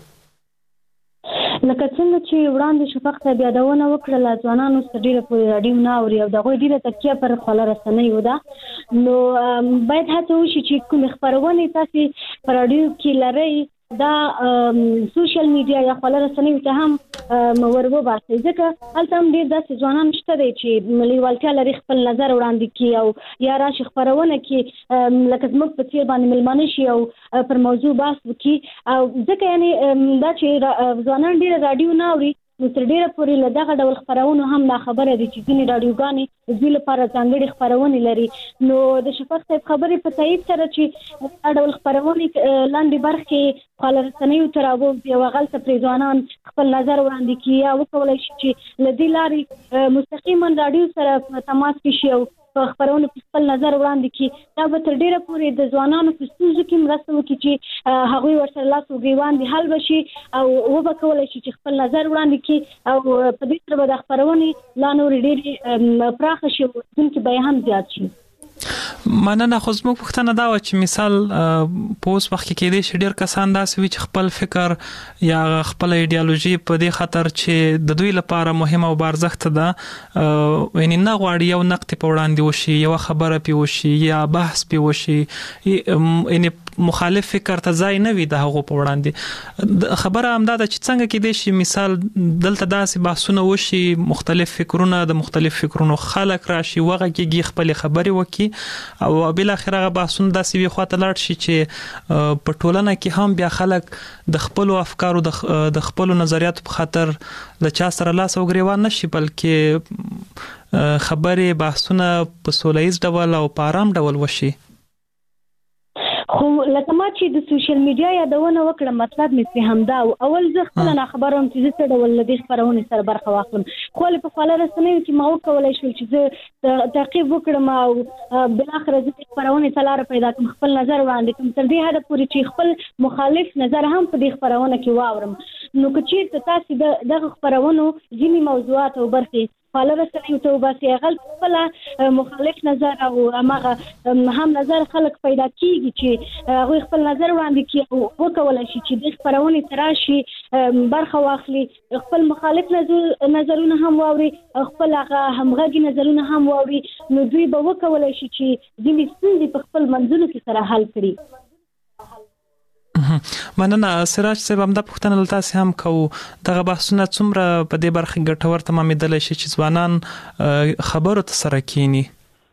لکه څنګه چې وړاندې شفق ته یادونه وکړه ځوانانو ډیره په رادیو نه اوري او دغه ډیره تکیه پر خبر رسنۍ وده نو باید هڅه وشي چې کوم خبرونه تاسو په رادیو کې لري دا سوشل میډیا یا خبر رسنۍ ته هم ورو باسي ځکه هلته هم ډیر داسې ځوانان شته دي چې مليوالتیا لري خپل نظر وړاندې کوي او یا راشي خبرونه کې لکه زموږ په څیر باندې ملمانه شي او پر موضوع بحث وکړي او ځکه یعنی دا چې ځوانان ډیر رادیو نه اوري نو تر ډیره پورې له دغه ډول خبرونه هم لا خبره دي چې ځینې رادیوګانې د دوی لپاره ځانګړي خبرونه لري. نو د شفق صاحب خبرې په تایید سره چې دا ډول خبرونه لاندې برخې خبر رسنیو ته راوځي او هغلته پرې ځوانان خپل نظر وړاندې کړي یا وکولای شي چې له دې لارې مستقیما رادیو سره تماس کې شي او په خبرونو کې خپل نظر وړاندې کړي دا به تر ډیره پورې د ځوانانو په ستونزو کې مرسته وکړي چې هغوی ورسره لاس او ګریوان دي حل بشي او وبکولای شي چې خپل نظر وړاندې کړي او په دې سره به د خبرونې لا نور ډېرې پراخه شي ځکه به هم زیات شي. مننه. خو زموږ پوښتنه دا و چې مثال په اوس وخت کې کېدای شي ډېر کسان داسې وي چې خپل فکر یا خپل ایډیالوژي په دې خاطر چې د دوی لپاره مهمه او بارزښت ده یعنی نه غواړي یو نقد په وړاندې وشي یو خبره پی وشي یا بحث پی وشي یعنی مخالف فکر ته ځای نه وي د هغو په وړاندې. خبره همدا ده چې څنګه کېدای شي مثال دلته داسې بحثونه وشي مختلف فکرونه د مختلف فکرونو خلک راشي وغږیږي خپل خبرې وکړي او بل اخر هغه بحثونه داسې وي خواته لاړ شي چې په ټولنه کې هم بیا خلک د خپل افکارو د خپل نظریاتو په خاطر د چا سره لاس او ګریوان نشي بلکې خبرې بحثونه په سولهییز ډول او په آرام ډول وشي. خو لکه ما چې د سوشل میډیا یادونه وکړه مطلب مې په همدا اول زه خپل نه خبروم چې څه ډول د خبرونې سره برخه واخلم خو په خپل رسنیو کې ما وکولای شو چې زه تعقیب وکړم او بل اخر زه خبرونې تلاره پیدا کوم خپل نظر وړاندې کوم تر دې حد پورې چې خپل مخالف نظر هم په دې خبرونه کې واورم. نو که چیرته تاسو دغه خبرونو ځینې موضوعات او برخې خپل رسنیو ته وباسي هغه خپل مخالف نظر او هغه هم نظر خلک پیدا کیږي چې هغه خپل نظر وړاندې کوي او وکولای شي چې د خبرونې تراشي برخه واخلي خپل مخالف نظرونه هم واوري خپل هغه همغږي نظرونه هم واوري نو دوی به وکولای شي چې ځینې ستونزې په خپل منځونو کې سره حل کړي. مننه. سراج صاحب همدا پوښتنه له تاسو هم کوو دغه بحثونه څومره په دې برخه ګټور تمامېدلی شي چې ځوانان خبرو ته سره کینی؟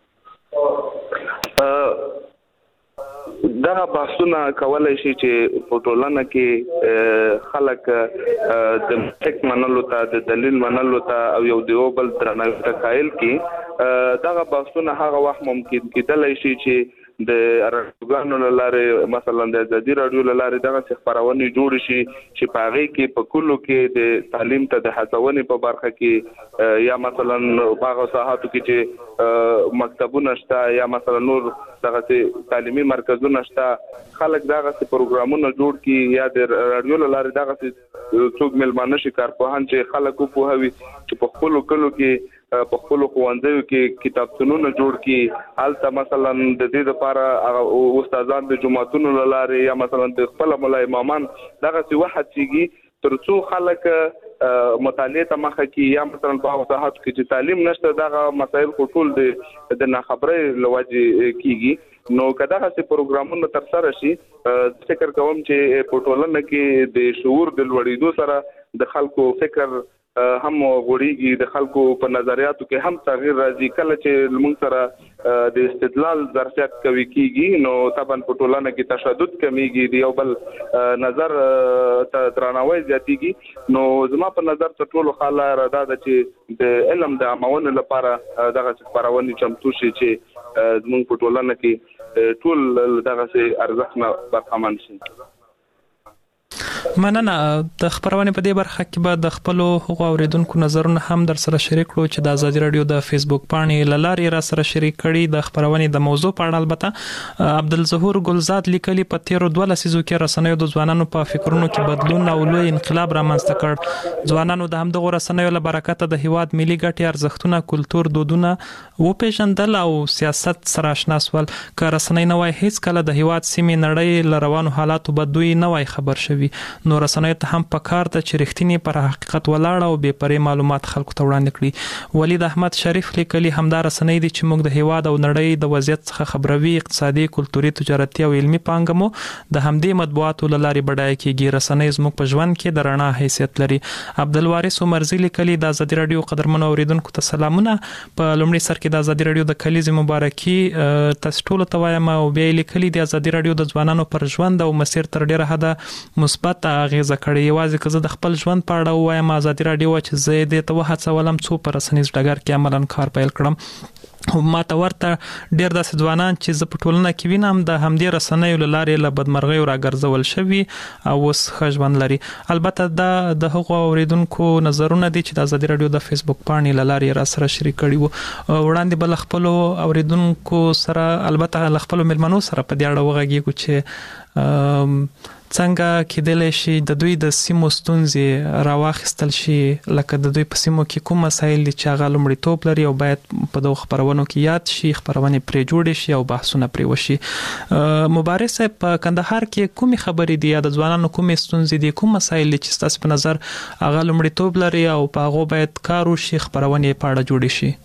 دا بحثونه کولای شي چې په ټولنه کې خلک د ټیک منلو ته د دلیل منلو ته او یو دیو بل درناوي ته قایل کی دا بحثونه هغه وخت ممکن کېدلی شي چې د رادیوګانو لاره مثلا د ازادي رادیو لاره دغه خبرونه جوړ شي چې په هغه کې په کلو کې د تعلیم ته د هڅونې په برخه کې یا مثلا باغ ساحاتو کې چې مکتبونه شته یا مثلا نور دغه تعلیمي مرکزونه شته خلک دغه پروګرامونه جوړ کړي یا د رادیو لاره دغه څوک ملمانه شي کارپوهان چې خلکو په هوي چې په خپل کلو کې په خپل خوندیو کې کتابتونونه جوړ کړي حالته مثلا د دې لپاره استادان د جماعتونو لاره یا مثلا د خپل مولا امامان دغه څه واحد شيږي ترڅو خلک مطالعه ته مخه کې یا مثلا په وساحت کې چې تعلیم نشته دغه مسایل ټول د د ناخبرۍ لوجه کیږي نو کدا چې پروګرامونه تر سره شي فکر کوم چې په ټولنه کې د شعور د لوړېدو سره د خلکو فکر هم غوړيږي د خلکو په نظریاتو کې هم تغییر راځي کله چې موږ سره د استدلال ظرفیت کوي کیږي نو طبعا په ټولنه کې تشدد کمیږي دی یو بل نظر ترانوي زیاتیږي نو زما په نظر ته ټول خاله رادا د چې د علم د عامون لپاره دغه خبرونه چمتو شي چې موږ په ټولنه کې ټول دغه ارزښت نه برخمن شي. مننه. د خبرونه په دې برخه کې به د خپل حقوق اوریدونکو نظرونه هم در سره شریک کړو چې د ازادي رادیو د فیسبوک باندې لارې را سره شریک کړي د خبرونه د موضوع په اړه البته عبدالظهور ګلزاد لیکلي په تیرو دوه لسیزو کې رسنیو د ځوانانو په فکرونو کې بدلون او لوی انقلاب رامنځته کړ. ځوانانو د همدغه رسنیو له برکته د هیواد ملي ګټې ارزښتونه کلتور دودونه وپېژندل او سیاست سره آشنا شول. که رسنۍ نه وای هیڅ کله د هیواد سیمې نړۍ له روانو حالاتو بدوي نه وای خبر شوي نو رسنیو ته هم پکار ته چې رښتینی پر حقیقت ولاړ او بې پرې معلومات خلکو ته وړاندې کړي. ولید احمد شریف لیکلي همدا رسنۍ دي چې موږ د هیواد او نړۍ د وضعیت څخه خبروي اقتصادي کلتوري تجارتي او علمي پانګمو د همدې مطبوعاتو لاري بډای کیږي. رسنۍ زموږ په ژوند کې د رڼا حیثیت لري. عبدالوارث عمرزي لیکلي د ازادي رادیو قدرمنو اوریدونکو ته سلامونه. په لومړي سر کې د ازادي رادیو د کلیزې مبارکي تاسو ټول ته وایم او بیا لیکلي د ازادي رادیو د ځوانانو پر ژوند او مسیر تر ډیره حده مثبت اغیزه کړې. یوازې که زه د خپل ژوند په اړه وایم ازادي رادیو چې زه دې ته وهڅولم څو پر رسنیز ډګر کې عملاً کار پیل کړم ما ته ورته ډېر داسې ځوانان چې زه په ټولنه کې وینم د همدې رسنیو له لارې له بدمرغیو راګرځول شوي او اوس ښه ژوند لري. البته دا د هغو اورېدونکو نظرونه دي چې د ازادي راډیو د فیسبوک پاڼې له لارې را سره شریک کړي وو. وړاندې به له خپلو اورېدونکو سره البته له خپلو مېلمنو سره په دې اړه وغږېږو چې څنګه کېدلی شي د دوی د سیمو ستونزې راواخیستل شي، لکه د دوی په سیمو کې کوم مسایل دي چې هغه لومړیتوب لري او باید په دغو خپرونو کې یاد شي، خپرونې پرې جوړې شي او بحثونه پرې وشي. مبارز صاحب په کندهار کې کومې خبرې دي یا د ځوانانو کومې ستونزې دي، کوم مسایل دي چې ستاسو په نظر هغه لومړیتوب لري او په هغو باید کار وشي، خپرونې په اړه جوړې شي؟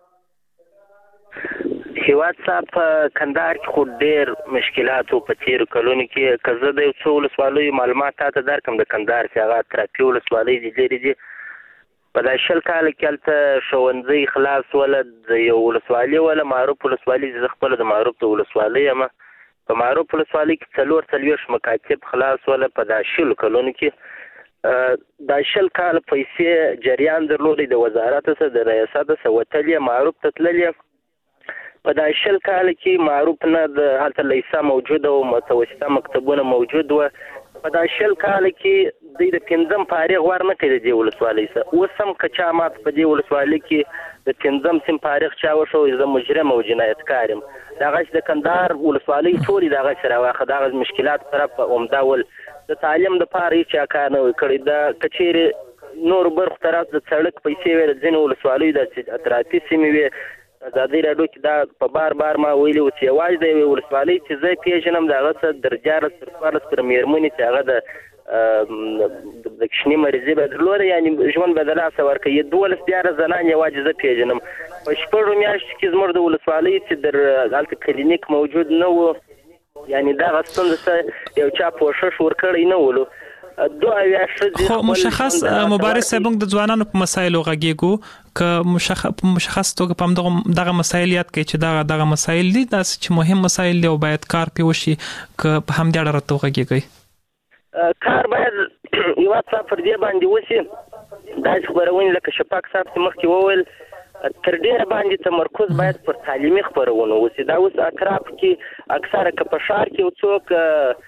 هیواد صاحب په کندهار کې خو ډېر مشکلاتو په تېرو کلونو کې که زه د یو څو ولسوالیو معلومات تاته درکړم د کندهار چې هغه اتراپي ولسوالۍ دي لرې دي. په دا شل کاله کې هلته ښوونځی خلاص وله، د یو ولسوالي وله معروف ولسوالي چې زه خپله د معروف د ولسوالۍ یم. په معروف ولسوالۍ کې څلور څلوېښت مکاتب خلاص وله په دا شلو کلونو کې. دا شل کاله پیسې جریان درلودی د وزارت څخه د ریاست څخه وتلې معروف ته تللې. په دا شل کاله کې معروف نه د هلته لیسه موجوده او متوسطه مکتبونه موجود وه. په دا شل کاله کې دوی د پنځم فارغ ور نه کړي د دې ولسوالۍ څخه. اوس هم که چا ماته په دې ولسوالۍ کې د پنځم سیم فارغ چا وښود زه مجرم او جنایتکار یم. دغسې د کندهار ولسوالۍ ټولې دغسې راواخه دغه مشکلات سره په عمده ول د تعلیم دپاره هېڅ چا کار نه وي کړی. د که چیرې نورو برخو ته راس د سړک پیسې وې د ځینو ولسوالیو د اطرافي سیمې وې. ازادي راډیو کې دا په بار بار ما ویلي و چې یوازې د یوې ولسوالۍ چې زه پېژنم د هغه څه در دیارلس تر څوارلس پورې مېرمنې چې هغه د د کښنې مریضي به درلوده، یعنې ژوند به د لاسه ورکوي. دولس دیارلس زنان یوازې زه پېژنم. په شپږو میاشتو کې زموږ د ولسوالۍ چې در هلته کلینیک موجود نه و، یعنې دغه ستونزه ته یو چا پوښښ ورکړی نه ولو. خو مشخص مبارز صاحب د ځوانانو په مسایلو غږیږو که مشخص توګه په دغه مسایل یاد کړئ چې دغه دغه مسایل دي داسې چې مهم مسایل دي او باید کار پې وشي، که په همدې اړه راته وغږیږئ. کار باید هېواد صاحب پر دې باندې وشي داسې خپرونې لکه شفاق صاحب چې مخکې وویل تر ډېره باندې تمرکز باید پر تعلیمي خپرونو وشي. دا اوس اطراف کې اکثره که په ښار کې یو څوک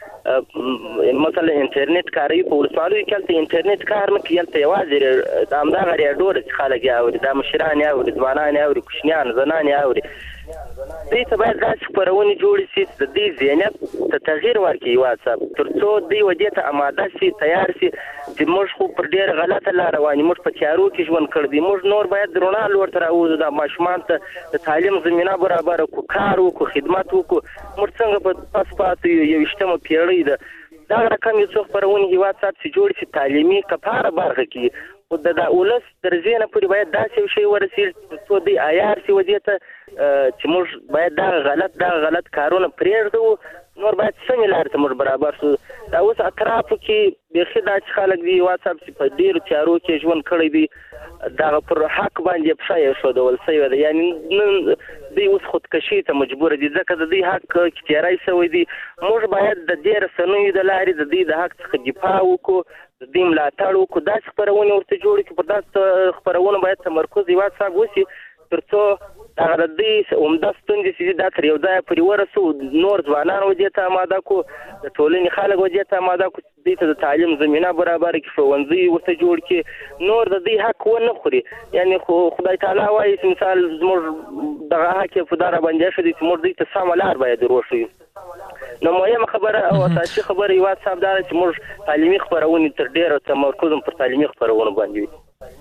مثلا انټرنیټ کاروي، په ولسوالیو کې هلته انټرنیټ کار نه کوي، هلته یوازې د همدغه ریاډیو چې خلک یې اوري، دا مشران یې اوري، ځوانان یې اوري، کوچنیان زنان یې اوري. دوی ته باید داسې خپرونې جوړې شي چې د دې ذهنیت ته تغییر ورکړي هېواد صاحب، تر څو دوی ودې ته اماده شي، تیار شي چې موږ خو پر ډېره غلطه لاره روان یو، موږ په تیارو کې ژوند کړی دی، موږ نور باید رڼا لور ته راوځو، دا ماشومان ته د تعلیم زمینه برابره کړو، کار وکړو، خدمت وکړو. موږ څنګه په پس پاتې یو یویشتمه پېړۍ ده دغه رقم یو څو خپرونې هېواد صاحب چې جوړ شي تعلیمي کپاره برخه کې، خو د دا ولس تر ذهنه پورې باید داسې یو شی ورسېږي تر څو دوی عیار شي ودې ته چې موږ باید دغه غلط دغه غلط کارونه پرېږدو، نور باید سمې لارې ته موږ برابر شو. دا اوس اطرافو کې بیخي داسې خلک دي هېواد صاحب چې په ډېرو تیارو کې ژوند کړی دی، دغه پر حق باندې پښه ایښودول شوې ده، یعنې نن دوی اوس خودکشي ته مجبوره دي ځکه د دوی حق کې تیری شوی دی. موږ باید د دې رسنیو د لارې د دوی د حق څخه دفاع وکړو، د دوی ملاتړ وکړو، داسې خپرونې ورته جوړې کړو. پر داسې خپرونو باید تمرکز هېواد صاحب وشي تر څو هغه د دوی عمده ستونزې چې دي دا تر یو ځایه پورې ورسو، نور ځوانان ودې ته اماده کړو، د ټولنې خلک ودې ته اماده کړو چې دوی ته د تعلیم زمینه برابره کړي، ښوونځي ورته جوړ کړي، نور د دوی حق ونه خوري. یعنې خو خدای تعالی وایي چې مثال زموږ دغه حق یې په دا راباندې ایښی دی چې موږ دوی ته سمه لار باید وروښیو. نو مهمه خبره او اساسي خبره هېواد صاحب دا ده چې موږ تعلیمي خپرونې تر ډېره تمرکز پر تعلیمي خپرونو باندې وي.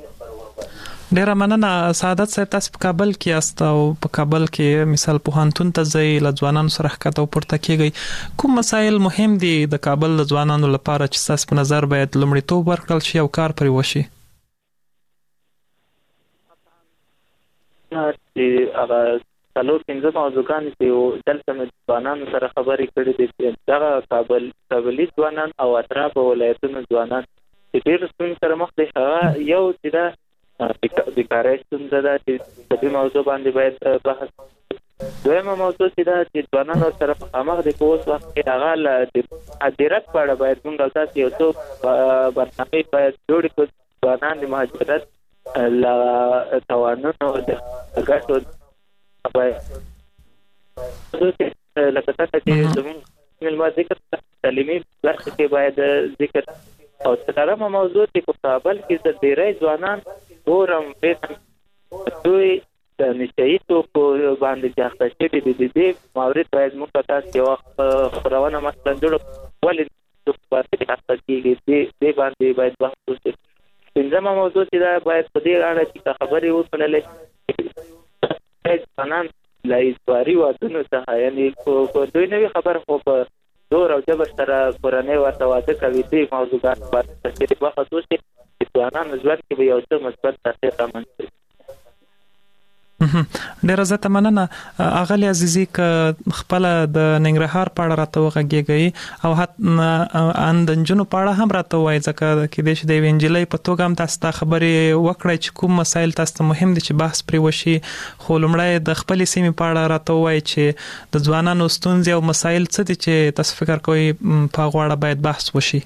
ډیره مننه سعادت صاحب، تاسو په کابل کې یاست او په کابل کې مثال پوهنتون ته ځئ، له ځوانانو سره ښکته او پورته کېږئ. کوم مسایل مهم دي د کابل د ځوانانو لپاره چې ستاسو په نظر باید لومړیتوب ورکړل شي او کار پرې وشي؟ هغه څلور پنځه موضوعګانې چې یو دلته مې ځوانانو سره خبرې کړې دي، دغه کابل کابلي ځوانان او اطرافو ولایتونو ځوانان چې ډېرو ستونزو سره مخ دي، هغه یو چې دا بیکارۍ ستونزه ده چې په دې موضوع باندې باید بحث. دویمه موضوع چې ده چې ځوانان ورسره مخامخ دي په اوس وخت کې، هغه له مهاجرت په اړه باید موږ او تاسو یو څو برنامې باید جوړې کړو. ځوانان د مهاجرت له توانونو د ګټو باید لکه څنګه چې زموږ ملما ذکر تعلیمي برخه کې باید ذکر او څلورمه موضوع چې په کابل کې د ډېری ځوانان ګورم دوی د نشهیي توکو باندې چې اخته شوي دي د دې مورد باید موږ ته تاسو یوه خپرونه مثلا جوړه ولې باندې اخته کېږي دې باندې باید بحث وشي. پنځمه موضوع چې دا باید په دې اړه چې خبرې وکړلې ځوانان له اجباري وادونو څخه یعنې په دوی نوي خبر خو په زور او جبر سره کورنۍ ورته واده کوي دې موضوعات باید بحث وشي چې ځوانانو ژوند کې به یو څه مثبت تاثیر رامنځته کړي. ډیره زیاته مننه اغلی عزیزي ک خپل د ننګرهار په اړه راته وغږیږي او حت اندنجونو په اړه هم راته وایي ځکه کې د شې د وینجلې په توګه هم تاسو ته خبرې وکړئ چې کوم مسایل تاسو ته مهم دي چې بحث پرې وشي. خو لومړی د خپل سیمې په اړه راته وایي چې د ځوانانو ستونزې او مسایل څه دي چې تاسو فکر کوئ په غواړه باید بحث وشي.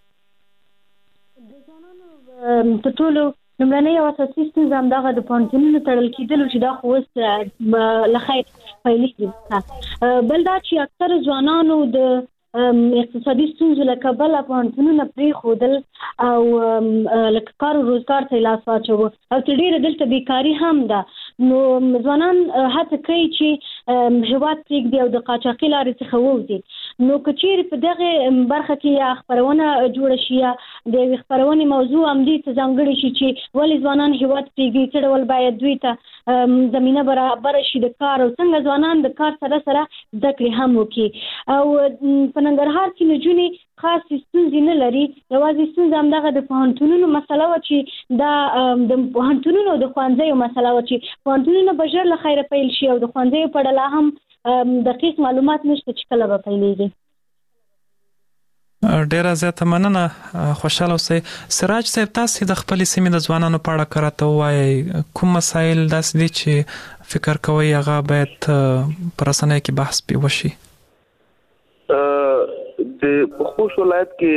د ځوانانو په ټولو لمړنۍ او اساسي ستونزه همدغه د پوهنتونونو تړل کېدل چې دا خو اوس له خیر پیلېږي. بل دا چې اکثره ځوانانو د اقتصادي ستونزو له کبله پوهنتونونه پرېښودل او لکه کار او روزګار ته یې لاس واچوه او تر ډېره دلته بیکاري هم ده. نو ځوانان هڅه کوي چې هېواد پرېږدي او د قاچاقي لارې څخه ووځي. نو که چیرې په دغه برخه کې یا خپرونه جوړه شي یا د یوې خپرونې موضوع همدې ته ځانګړې شي چې ولې ځوانان هېواد پرېږدي، څه ډول باید دوی ته زمینه برابره شي د کار او څنګه ځوانان د کار سره سره زده کړې هم وکړي. او په ننګرهار کې نجونې خاصې ستونزې نه لري، یوازې ستونزه همدغه د پوهنتونونو مسله وه چې دا د پوهنتونونو او د ښوونځیو مسله وه چې پوهنتونونه به ژر له خیره پیل شي او د ښوونځیو په اړه لا هم دقیق معلومات نشته چې کله به پیلېږي. ډیره زیاته مننه، خوشاله اوسئ. سراج صاحب تاسو د خپل سیمې د ځوانانو په اړه کراته وایي کوم مسایل داسې دي چې فکر کوئ هغه باید په رسنیو کې بحث پې وشي؟ د خوست ولایت کې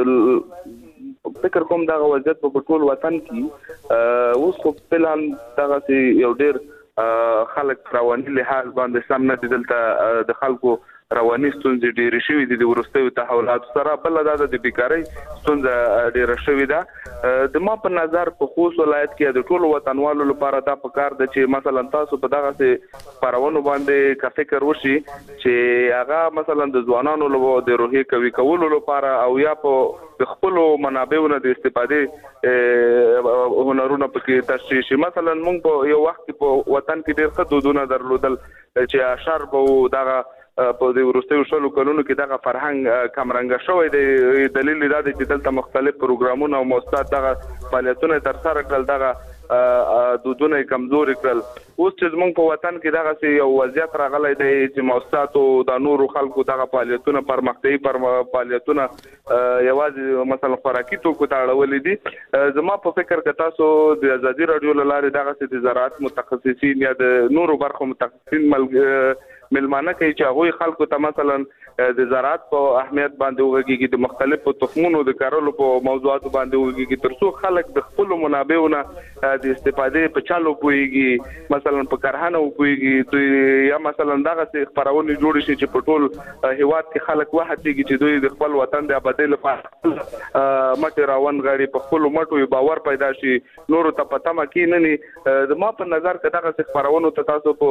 فکر کوم دغه وضعیت په ټول وطن کې اوس خو فلحال دغه یو ډېر خلک رواني لحاظ باندې سم نه دي، دلته د خلکو رواني ستونزې ډېرې شوي دي د وروستیو تحولاتو سره. بله دا د بیکارۍ ستونزه ډېره شوې ده. د ما په نظر په خوست ولایت کې د ټولو وطنوالو لپاره دا پکار ده چې مثلا تاسو په دغسې خپرونو باندې که فکر وشي چې هغه مثلا د ځوانانو د روحیې قوي کولو لپاره او یا په د خپلو منابعو نه د استفادې هنرونه پکې تشریح شي. مثلا موږ په یو وخت کې په وطن کې ډېر ښه دودونه درلودل چې اشر به دغه په د وروستیو شلو کلونو کې دغه فرهنګ کمرنګه شوی دی. دلیل دا دی چې دلته مختلف پروګرامونه او مؤسسات دغه فعالیتونه ترسره کړل، دغه دودونه یې کمزوري کړل. اوس چې زموږ په وطن کې دغسې یو وضعیت راغلی دی چې مؤسساتو د نورو خلکو دغه فعالیتونه پرمختیایي فعالیتونه یوازې مثلا خوراکي توکو ته اړولي دي. زما په فکر که تاسو د ازادي راډیو له لارې دغسې د زراعت متخصصین یا د نورو برخو متخصصین ملمانه کوي چې هغوی خلکو ته مثلا د زراعت په اهمیت باندې وغږیږي، د مختلفو تخمونو د کرلو په موضوعاتو باندې وغږیږي، تر څو خلک د خپلو منابعو نه د استفادې په چل وپوهېږي، مثلا په کرهنه وپوهېږي، یا مثلا دغسې خپرونې جوړې شي چې په ټول هېواد کې خلک وهڅېږي چې دوی د خپل وطن د ابادۍ لپاره مټې راونغاړي، په خپلو مټو یې باور پیدا شي، نورو ته په تمه کېنني. زما په نظر که دغسې خپرونو ته تاسو په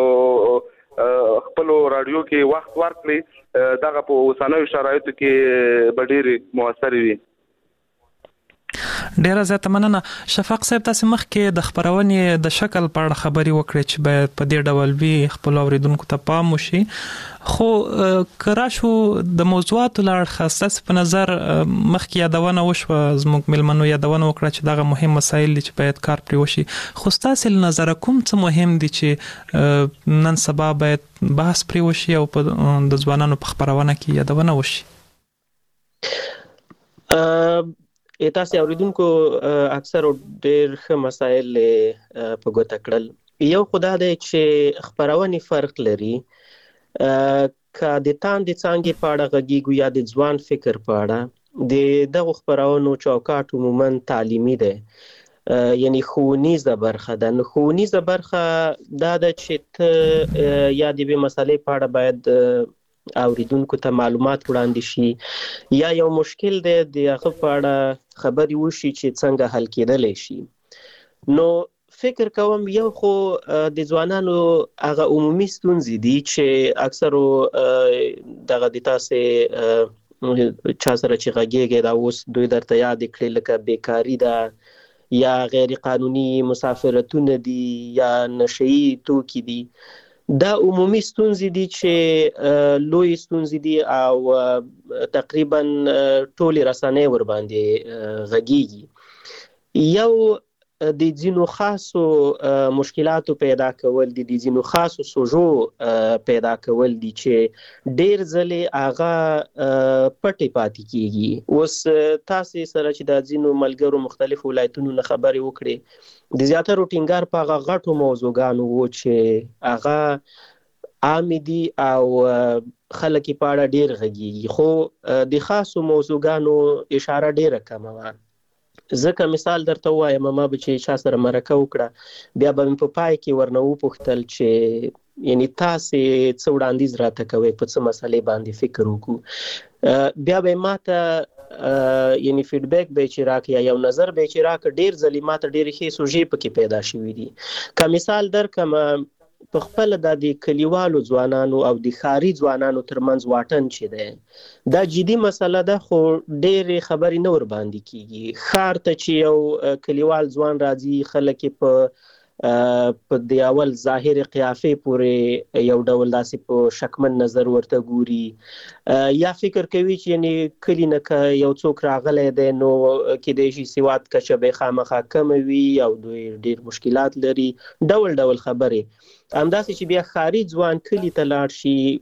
خپلو راډیو کې وخت ورکړي دغه په اوسنیو شرایطو کې به ډېرې مؤثرې وي. ډیره زیاته مننه. شفاق صاحب تاسو مخکې د خپرونې د شکل په اړه خبرې وکړې چې باید په دې ډول وي خپل اوریدونکو ته پام وشي، خو که راشو د موضوعاتو له اړخه ستاسو په نظر مخکې یادونه وشوه، زموږ مېلمنو یادونه وکړه چې دغه مهم مسایل دي چې باید کار پرې وشي، خو ستاسو له نظره کوم څه مهم دي چې نن سبا باید بحث پرې وشي او د ځوانانو په خپرونه کې یادونه وشي؟ تاسو اوریدونکو اکثر ډېر ښه مسایل په ګوته کړل. یو خو دا دی چې خپرونې فرق لري، که د تاندې څانګې په اړه غږیږو یا د ځوان فکر په اړه، د دغو خپرونو چوکاټ عموما تعلیمي دی. یعنی ښوونیزه برخه ده. نو ښوونیزه برخه دا ده چې ته یا د یوې مسلې په اړه باید اوریدونکو ته معلومات وړاندې شي یا یو مشکل دی د هغه په اړه خبرې وشي چې څنګه حل کېدلی شي. نو فکر کوم یو خو د ځوانانو هغه عمومي ستونزې دي چې اکثرو دغه د تاسې چا سره چې غږیږي دا اوس دوی درته یاد کړي لکه بیکاري ده یا غیر قانوني مسافرتونه دي یا نشه‌يي توکي دي. دا عمومي ستونزې دي چې لوی ستونزې دي او تقریبا ټولې رسنۍ ورباندې غږیږي. یو د ځینو خاصو مشکلاتو پیدا کول دي، د ځینو خاصو سوژو پیدا کول دي چې ډیر ځلې هغه پټې پاتې کیږي. اوس تاسې سره چې د ځینو ملګرو مختلفو ولایتونو نه خبرې وکړې، د زیاترو ټینګار په هغه غټو موضوعګانو و چې هغه عام دي او خلک یې په اړه ډیر غږیږي، خو د خاصو موضوعګانو اشاره ډیره کمه وه. ځکه مثال درته ووایم، ما به چې چا سره مرکه وکړه بیا به مې په پای کې ورنه وپوښتل چې یعنی تاسې څه وړاندیز راته کوئ، په څه مسلې باندې فکر وکړو. بیا به یې ماته یعنی فیډبیک به یې چې راکړه یا یو نظر به یې چې راکړه، ډېر ځلې ماته ډېرې ښې سوژې پکې پیدا شوي دي. که مثال درکړم، په خپله دا د کلیوالو ځوانانو او د ښاري ځوانانو ترمنځ واټن چې دی دا جدي مسله ده، خو ډېرې خبرې نه ورباندې کیږي. ښار ته چې یو کلیوال ځوان راځي، خلک یې په په د اول ظاهر قیافې پورې یو ډول داسې په شکمن نظر ورته ګوري یا فکر کوي چې یعنی کلي نه که یو څوک راغلی دی نو کیدای شي سواد کچه به یې خامخا کمه وي او دوی ډېر مشکلات لري، ډول ډول خبرې. همداسې چې بیا ښاري ځوان کلي ته لاړ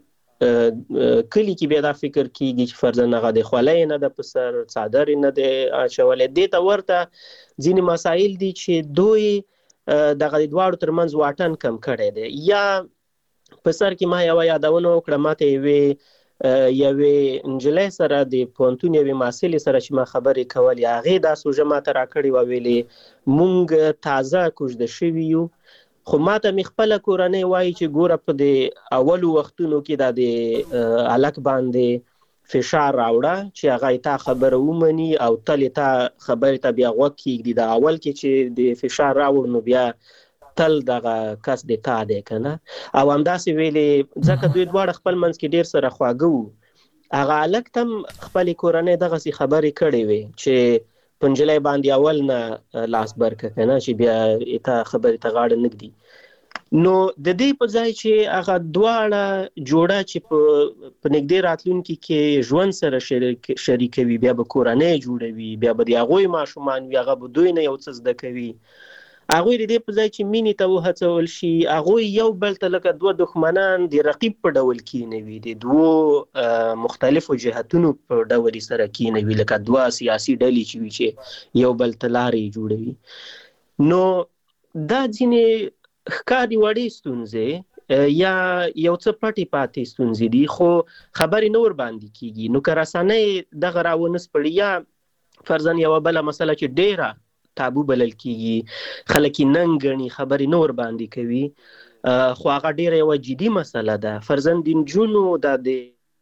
شي، کلي کې بیا دا فکر کیږي چې فرضاً هغه د خولۍ نه ده په سر، څادر یې نه دی اچولی. دې ته ورته ځینې مسایل دي چې دوی دغه د دواړو ترمنځ واټن کم کړی دی. یا په سر کې ما یوه یادونه وکړه، ما ته یوې یوې نجلۍ سره د پوهنتون یوې محصلې سره چې ما خبرې کولې، هغې دا سوژه ما ته راکړې وه، ویلې موږ تازه کوژده شوي یو، خو ما ته مې خپله کورنۍ وایي چې ګوره په د اولو وختونو کې دا د هلک باندې فشار راوړه چې هغه یې تا خبره ومني او تل یې تا خبرې ته بیا غوږ کېږدي. د اول کې چې د فشار راوړ نو بیا تل دغه کس د تا دی که نه. او همداسې ویلې ځکه دوی دواړه خپل منځ کې ډېر سره خواږه وو، هغه هلک ته هم خپلې کورنۍ دغسې خبرې کړې وې چې په نجلۍ باندې اول نه لاس برکه که نه، چې بیا یې تا خبرې ته غاړه نه ږدي. نو د دې په ځای چې هغه دواړه جوړه چې په نږدې راتلونکي کې ژوند سره شریکوي، بیا به کورنۍ جوړوي، بیا به د هغوی ماشومان وي، هغه به دوی نه یو څه زده کوي. هغوی د دې په ځای چې مینې ته وهڅول شي، هغوی یو بل ته لکه دوه دښمنان د رقیب په ډول کینوي، د دوو مختلفو جهتونو په ډول سره کینوي، لکه دوه سیاسي ډلې چې وي چې یو بل ته لارې جوړوي. نو دا ځینې ښکاري وړې ستونزې یا یو څه پټې پاتې ستونزې دي، خو خبرې نه ورباندې کیږي. نو که رسنۍ دغه راونه سپړي، یا فرضاً یوه بله مسله چې ډیره تابو بلل کیږي، خلک یې ننګ ګڼي، خبرې نه ورباندې کوي، خو هغه ډیره یوه جدي مسله ده. فرضاً د نجونو دا د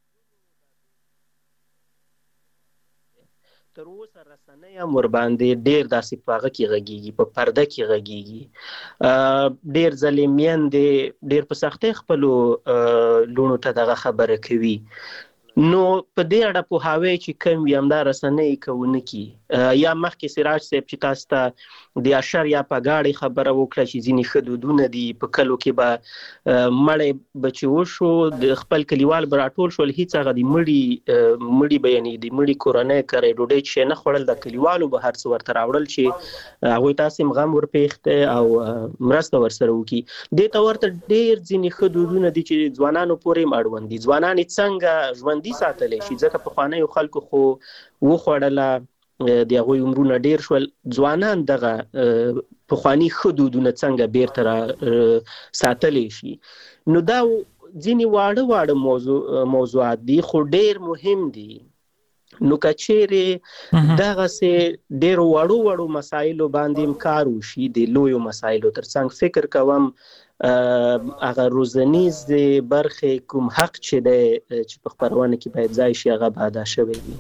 تر اوسه رسنۍ هم ورباندې ډېر داسې په هغه کې غږیږي، په پرده کې غږیږي. ډېر ځلې میندې ډېر په سختۍ خپلو لوڼو ته دغه خبره کوي. نو په دې اړه پوهاوی چې کم وي همدا رسنۍ کوونه کي. یا مخکې سراج صاحب چې تاسو ته د اشر یا په غاړې خبره وکړه چې ځینې ښه دودونه دي، په کلو کې به مړی به چې وشو د خپل کلیوال به راټول شول، هېڅ هغه د مړي مړي به یعنې د مړي کورنۍ کری ډوډۍ چې نه خوړل، د کلیوالو به هر څه ورته راوړل چې هغوی تاسې هم غم ورپېښ او مرسته ورسره وکړي. دې ته ورته ډېر ځینې ښه دودونه دي چې ځوانانو پورې هم اړوند دي. ځوانان یې څنګه ژوندي ساتلی شي، ځکه پخوانیو خلکو خو وخوړله، د هغوی عمرونه ډیر شول، ځوانان دغه پخواني ښه دودونه څنګه بیرته را ساتلی شي. نو دا ځینې واړه واړه موضوع موضوعات دي، خو ډیر مهم دي. نو کچېره دغه سه ډېر وړو وړو مسایلو باندې کار وشي د لویو مسایلو ترڅنګ فکر کوم هغه روزنیز برخه کوم حق چې د چې په خبرونه کې باید ځای شي هغه به ادا شوی وي.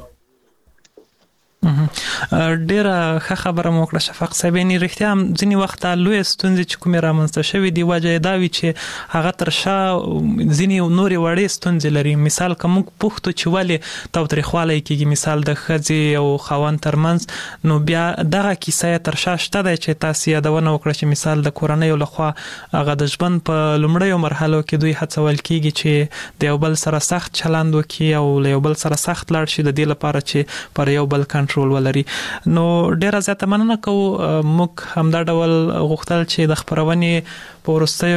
ډیره ښه خبره مو کړه شفق صاحب. یعنې رښتیا هم ځینې وخت لوی ستونزې چې کومې رامنځته شوي دي وجه دا وي چې هغه تر شا ځینې نورې وړې ستونزې لري. مثال که موږ پوښتو چې ولې تاوتریخوالی کېږي مثال د ښځې او خاوند ترمنځ، نو بیا دغه کیسه یې تر شا شته دی چې تاسې یادونه وکړه چې مثال د کورنیو لخوا هغه د ژوند په لومړیو مرحلو کې دوی هڅول کېږي چې د یو بل سره سخت چلند وکړي او له یو بل سره سخت لاړ شي د دې لپاره چې پر یو بل کنټرول ولري. نو ډیره زیاته مننه کوو. موږ همدا ډول غوښتل چې د خبرونې په وروستیو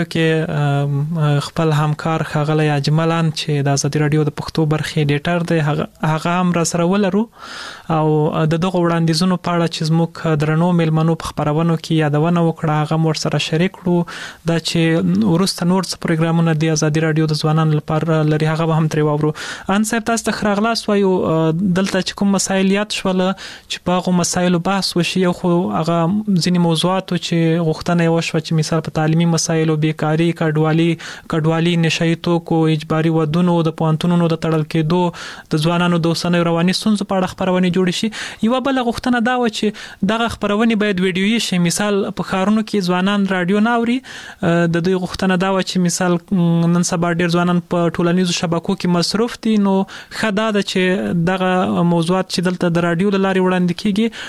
کې خپل همکار ښاغلی اجملان چې د ازادي راډیو د پښتو برخې ایډیټر دی هغه هم را سره ولرو او د دغه وړاندیزونو په اړه چې زموږ درنو میلمنو په خبرونو کې یادونه وکړه هغه مو ورسره شریک کړو. دا چې وروسته نور څه پروګرامونه د ازادي راډیو د ځوانانو لپاره لري هغه به هم ترې واورو. ان صاحب تاسو ته ښه راغلاست وایو. دلته چې کوم مسایل یاد شول چې په هغو مسایلو بحث وشي، یو خو هغه ځینې موضوعاتو چې غوښتنه یې وشوه چې مثال په تعلیمي مسایلو، بیکاري، کډوالي کډوالي نشهیي توکو، اجباري ودونو، د پوهنتونونو د تړل کېدو، د ځوانانو د اوسنیو رواني ستونزو په اړه خبرونې جوړې شي. یوه بله غوښتنه دا وه چې دغه خبرونې باید ویډیویي شي. مثال په ښارونو کې ځوانان راډیو نه اوري، د دوی غوښتنه دا وه چې مثال نن سبا ډېر ځوانان په ټولنیزو شبکو کې مصروف دي، نو ښه دا ده چې دغه موضوعات چې دلته د راډیو له لارې وړاندې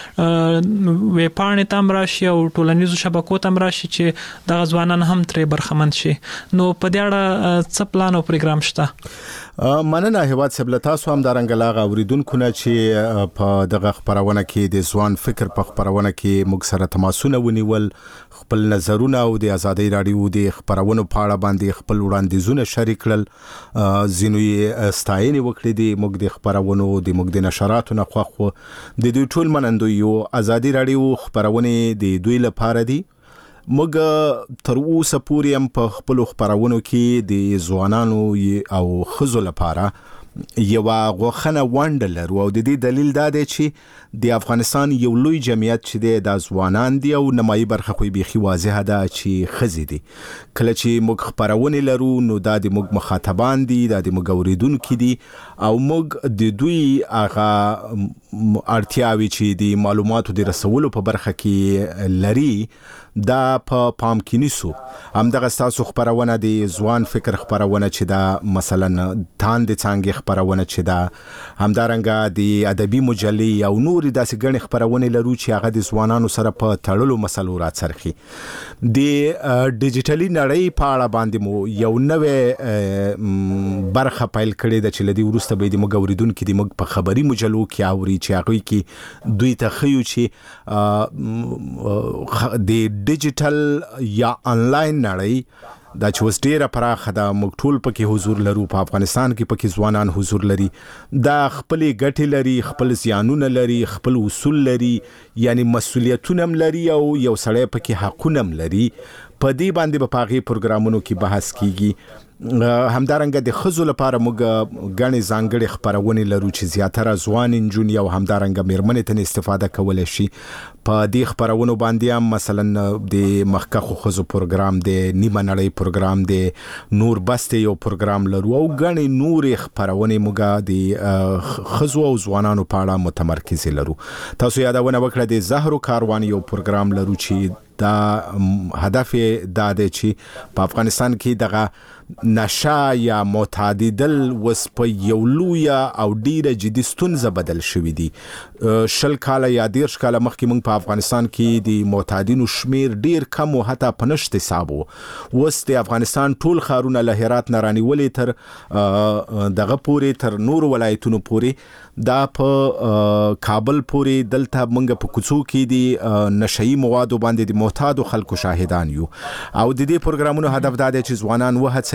کېږي ویبپاڼې ته هم راشي او ټولنیزو شبکو ته هم راشي چې دغه ځوانان هم ترې برخمن شي. نو په دې اړه څه پلان او پروګرام شته؟ مننه هیواد صاحب. له تاسو هم دارنګه لاغه اوریدونکو نه چې په دغه خبرونه کې د ځوان فکر په خبرونه کې موږ سره تماسونه ونیول، خپل نظرونه او د ازادي راډیو د خبرونو په اړه باندې خپل وړاندیزونه شریک کړل. ځینو یې ستاینې وکړې دي. موږ د خبرونو د موږ د نشراتو نه خوښ وو. د دوی ټول منندوی یو. ازادي راډیو خبرونه د دوی لپاره دي. موږ تر اوسه پورې هم په خپل خبرونو کې د ځوانانو او ښځو لپاره یو غوښنه ونډه لرو او د دې دلیل دا دی چې د افغانستان یو لوی جمعیت چې دی د ځوانان دی او نمایي برخه خو بیخي واضحه ده چې ښځې دي. کله چې موږ خبرونه لرو نو دا د موږ مخاطبان دي، دا د موږ اوریدونکي دي او موږ د دوی هغه اړتیاوې چې د معلوماتو د رسولو په برخه کې لري دا په پا پام کې نیسو. همدغه ستاسو خبرونه د ځوان فکر خبرونه چې دا مثلا تاند څنګه خبرونه چې دا همدارنګه د ادبي مجلې او نور داسې ګڼې خبرونه لرو چې هغه د ځوانانو سره په تړلو مسلو راڅرخي. د ډیجیټلي نړۍ په اړه باندې مو یو نوې برخه پیل کړې ده چې لدی ورسته به د موږ اوریدونکو د موږ په خبري مجلو کې اوري چې هغه کې دوی ته خيو چې د ډیجیټل یا انلاین نړۍ دا چې اوس ډیره پراخه ده. موږ ټول پکې حضور لرو، په افغانستان کې پکې ځوانان حضور لري. دا خپل ګټې لري، خپل زیانونه لري، خپل اصول لري، یعنی مسؤلیتونه هم لري او یو سړی پکې حقونه هم لري. په دې باندې به په هغې پروګرامونو کې بحث کیږي. همدارنګه د ښځو لپاره موږ ګڼې ځانګړې خبرونه لرو چې زیاتره ځوان نجونې او همدارنګه میرمنې ته استفاده کولی شي. په دې خبرونو باندې هم مثلا د مخکښو ښځو پروګرام دی، نیمه نړۍ پروګرام دی، نور بسته یو پروګرام لرو او ګڼې نورې خبرونه موږ د ښځو او ځوانانو په اړه متمرکز لرو. تاسو یادونه وکړه د زهرو کاروان یو پروګرام لرو چې دا هدف دا دی چې په افغانستان کې دغه نشه یا معتادیدل وس په یو لوی او ډیره جدي ستونزه بدل شوې دي. شل کاله یا دیرش کاله مخکې موږ په افغانستان کې د معتادینو شمیر ډیر کم او حتی په نشت حساب وو. اوس د افغانستان ټول ښارونه له هرات نه رانیولې تر دغه پورې تر نور ولایتونو پورې دا په کابل پورې دلته موږ په کوڅو کې د نشهیي موادو باندې د معتادو خلکو شاهدان یو او د دې پروګرامونو هدف دا دی چې ځوانان وهڅوي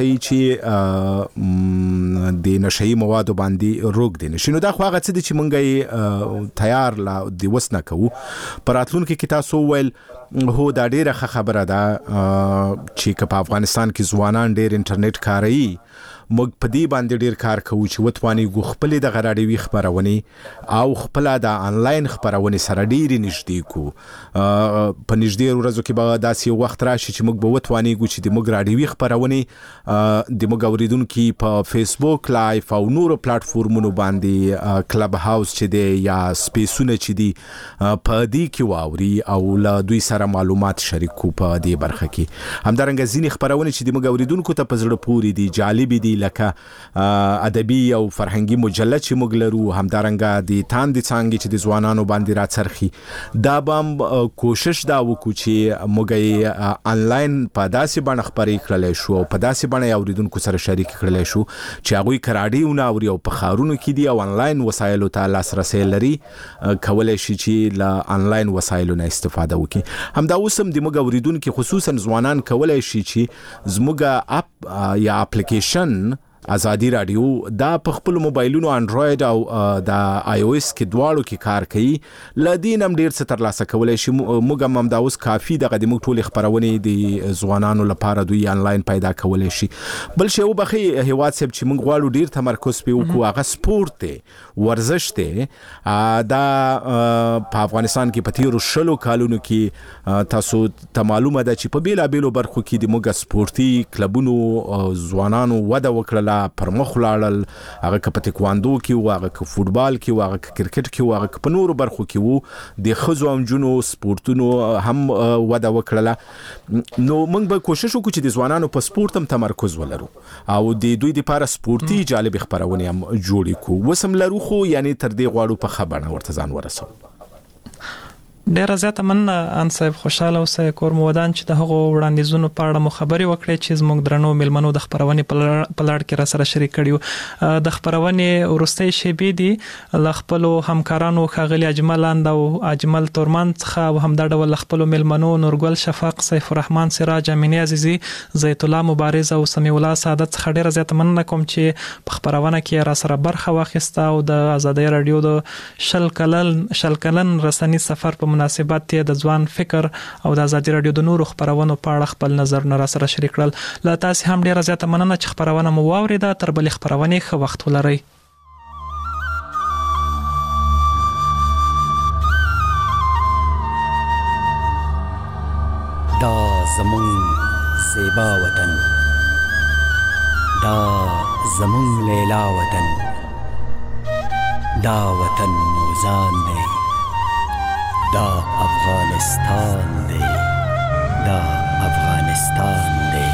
چې د نشهیي موادو باندې روږدي نشي. نو دا خو هغه څه دي چې موږ تیار لا د وس نه کوو. په راتلونکي کې تاسو ویل هو دا ډیره ښه خبره ده چې په افغانستان کې ځوانان ډیر انټرنیټ کاروي. موږ په دې باندې ډیر کار کوو چې وتواني خپل د غراډیوي خبرونه او خپل د انلاین خبرونه سره ډیر نږدې کو. په نږدې ورځو کې به داسې وخت راشي چې موږ به وتواني چې د موږ راډیوي خبرونه د موږ اوریدونکو په فیسبوک لایف او نورو پلیټ فارمونو باندې کلب هاوس چې دی یا سپیسونه چې دی په دې کې واوري او له دوی سره معلومات شریکو په دې برخه کې. همدارنګه ځینې خبرونه چې د موږ اوریدونکو ته په زړه پورې دي جالب دي لکه ادبي او فرهنګي مجله چې موږ لرو، همدارنګه د تاندې څانګې چې د ځوانانو باندې راڅرخي. دا به کوشش دا وکړو چې موږ یې انلاین په داسې باندې خبرې کړلای شو او په داسې باندې اوریدونکو سره شریک کړلای شو چې هغوی کراډیونه اوري او په ښارونو کې دي او انلاین وسایلو ته لاسرسی لري، کولای شي چې له انلاین وسایلو نه استفاده وکړي. همدا اوس هم د موږ اوریدونکو خصوصا ځوانان کولای شي چې زموږ اپ یا اپلیکیشن آزادی رادیو دا په خپل موبایلونو انډراید او د آی او اس کې دواړو کې کار کوي. لدین هم ډیر څه ترلاسه کولای شي. موږ هم دا اوس کافي دغه د موږ ټول خبرونه د ځوانانو لپاره دوی انلاین پیدا کولای شي. بل شی وبخي هیواد سب چې موږ غواړو ډیر تمرکز په وکړو هغه سپورت دی، ورزش دی. دا په افغانستان کې په تیرو شلو کالونو کې تاسو ته معلومه ده چې په بیلا بیلو برخو کې د موږ سپورتي کلبونو ځوانانو وده وکړه، پرمخ لاړل. هغه که په تکواندو کې و، هغه که فوټبال کې و، هغه که کرکټ کې و، هغه که په نورو برخو کې و، د ښځو او نجونو سپورتونو هم وده وکړله. نو موږ به کوشش وکړو چې د ځوانانو په سپورت هم تمرکز ولرو او د دوی لپاره سپورتي جالب خبرونه هم جوړ کړو. وسم لرو خو یعنی تر دې غواړو په خبره ورته ځان ورسو. ډیر زیاته مننه ان صاحب، خوشاله اوسئ. کور مو ودان چې د هغو وړاندیزونو په اړه مو خبرې وکړې چې زموږ درنو میلمنو د خبرونې په لړ کې را سره شریک کړیو. د خبرونې وروستۍ شیبې دي له خپلو همکارانو ښاغلي اجمل اند او اجمل تورمان څخه او همدا ډول له خپلو میلمنو نورګل شفاق، سیف الرحمن سراج، امینه عزیزي، زیت الله مبارز او سمیع الله سعادت څخه ډیر زیاته مننه کوم چې په خبرونه کې را سره برخه واخیسته او د آزادۍ رادیو د شل کلن شل کلن رسنی سفر په مناسبت ته د ځوان فکر او د آزادۍ رادیو د نورو خبرونو په اړه خپل نظر نه را سره شریک کړل. لا تاسو هم ډیره زیاته مننه چې خبرونه مو واوریده. تر بلې خبرونه ښه وخت ولرئ. دا زمون زیبا وطن، دا زمون لیلا وطن، دا وطن موزان دی، دا افغانستان دی، دا افغانستان دی.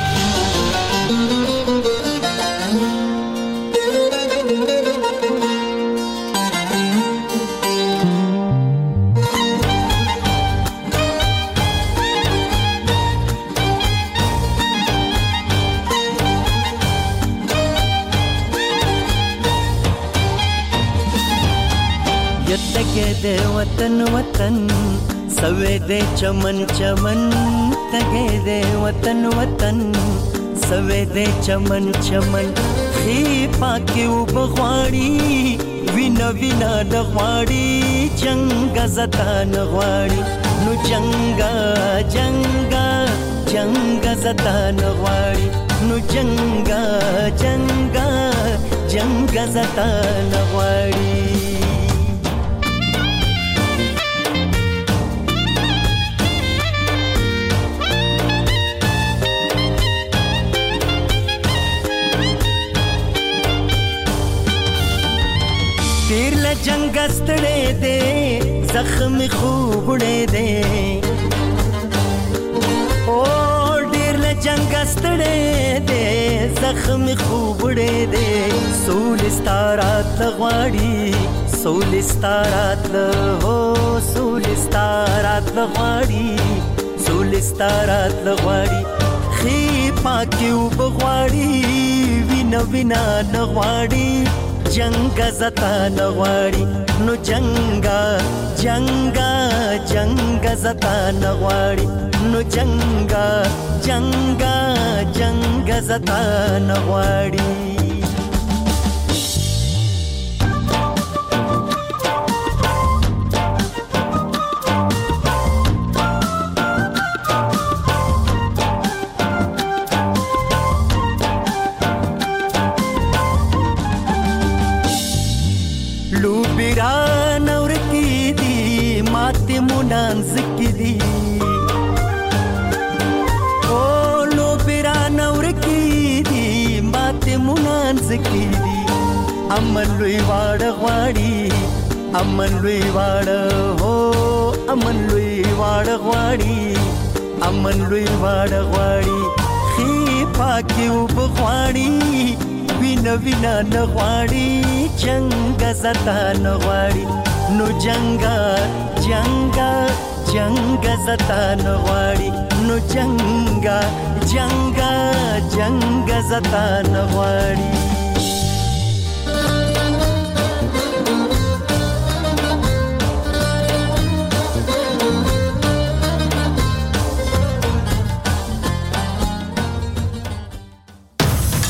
یتګه دې وطن وطن سوي دې چمن چمن، تګه دې وطن وطن سوي دې چمن چمن. خي پاکي وبغواړي وینا وینا دغواړي، جنگ زتان غواړي نو جنگا جنگا جنگ زتان غواړي نو جنگا جنگا جنگ زتان غواړي. تیر له جنگ ستړې دې زخم خوبړې دې، او ډیر له جنگ ستړې دې زخم خوبړې دې. سول ستارات لغواړي سول ستارات له هو سول ستارات لغواړي سول ستارات لغواړي. خي پاکي وبغواړي وینا وینا نغواړي، جنگ زتا نغواړي نو جنگا جنگا جنگ زتا نغواړي نو جنگا جنگا جنگ زتا نغواړي. غمونان زکی دی امن لوی واړه غواړي امن لوی واړه هو امن لوی واړه غواړي امن لوی واړه غواړي خې پاکي وبغواړي وینا وینا نه غواړي جنگ زتا نه غواړي نو جنگا جنگا جنگ زتا نه غواړي نو جنگا جنگا جنگ زتا نه غواړي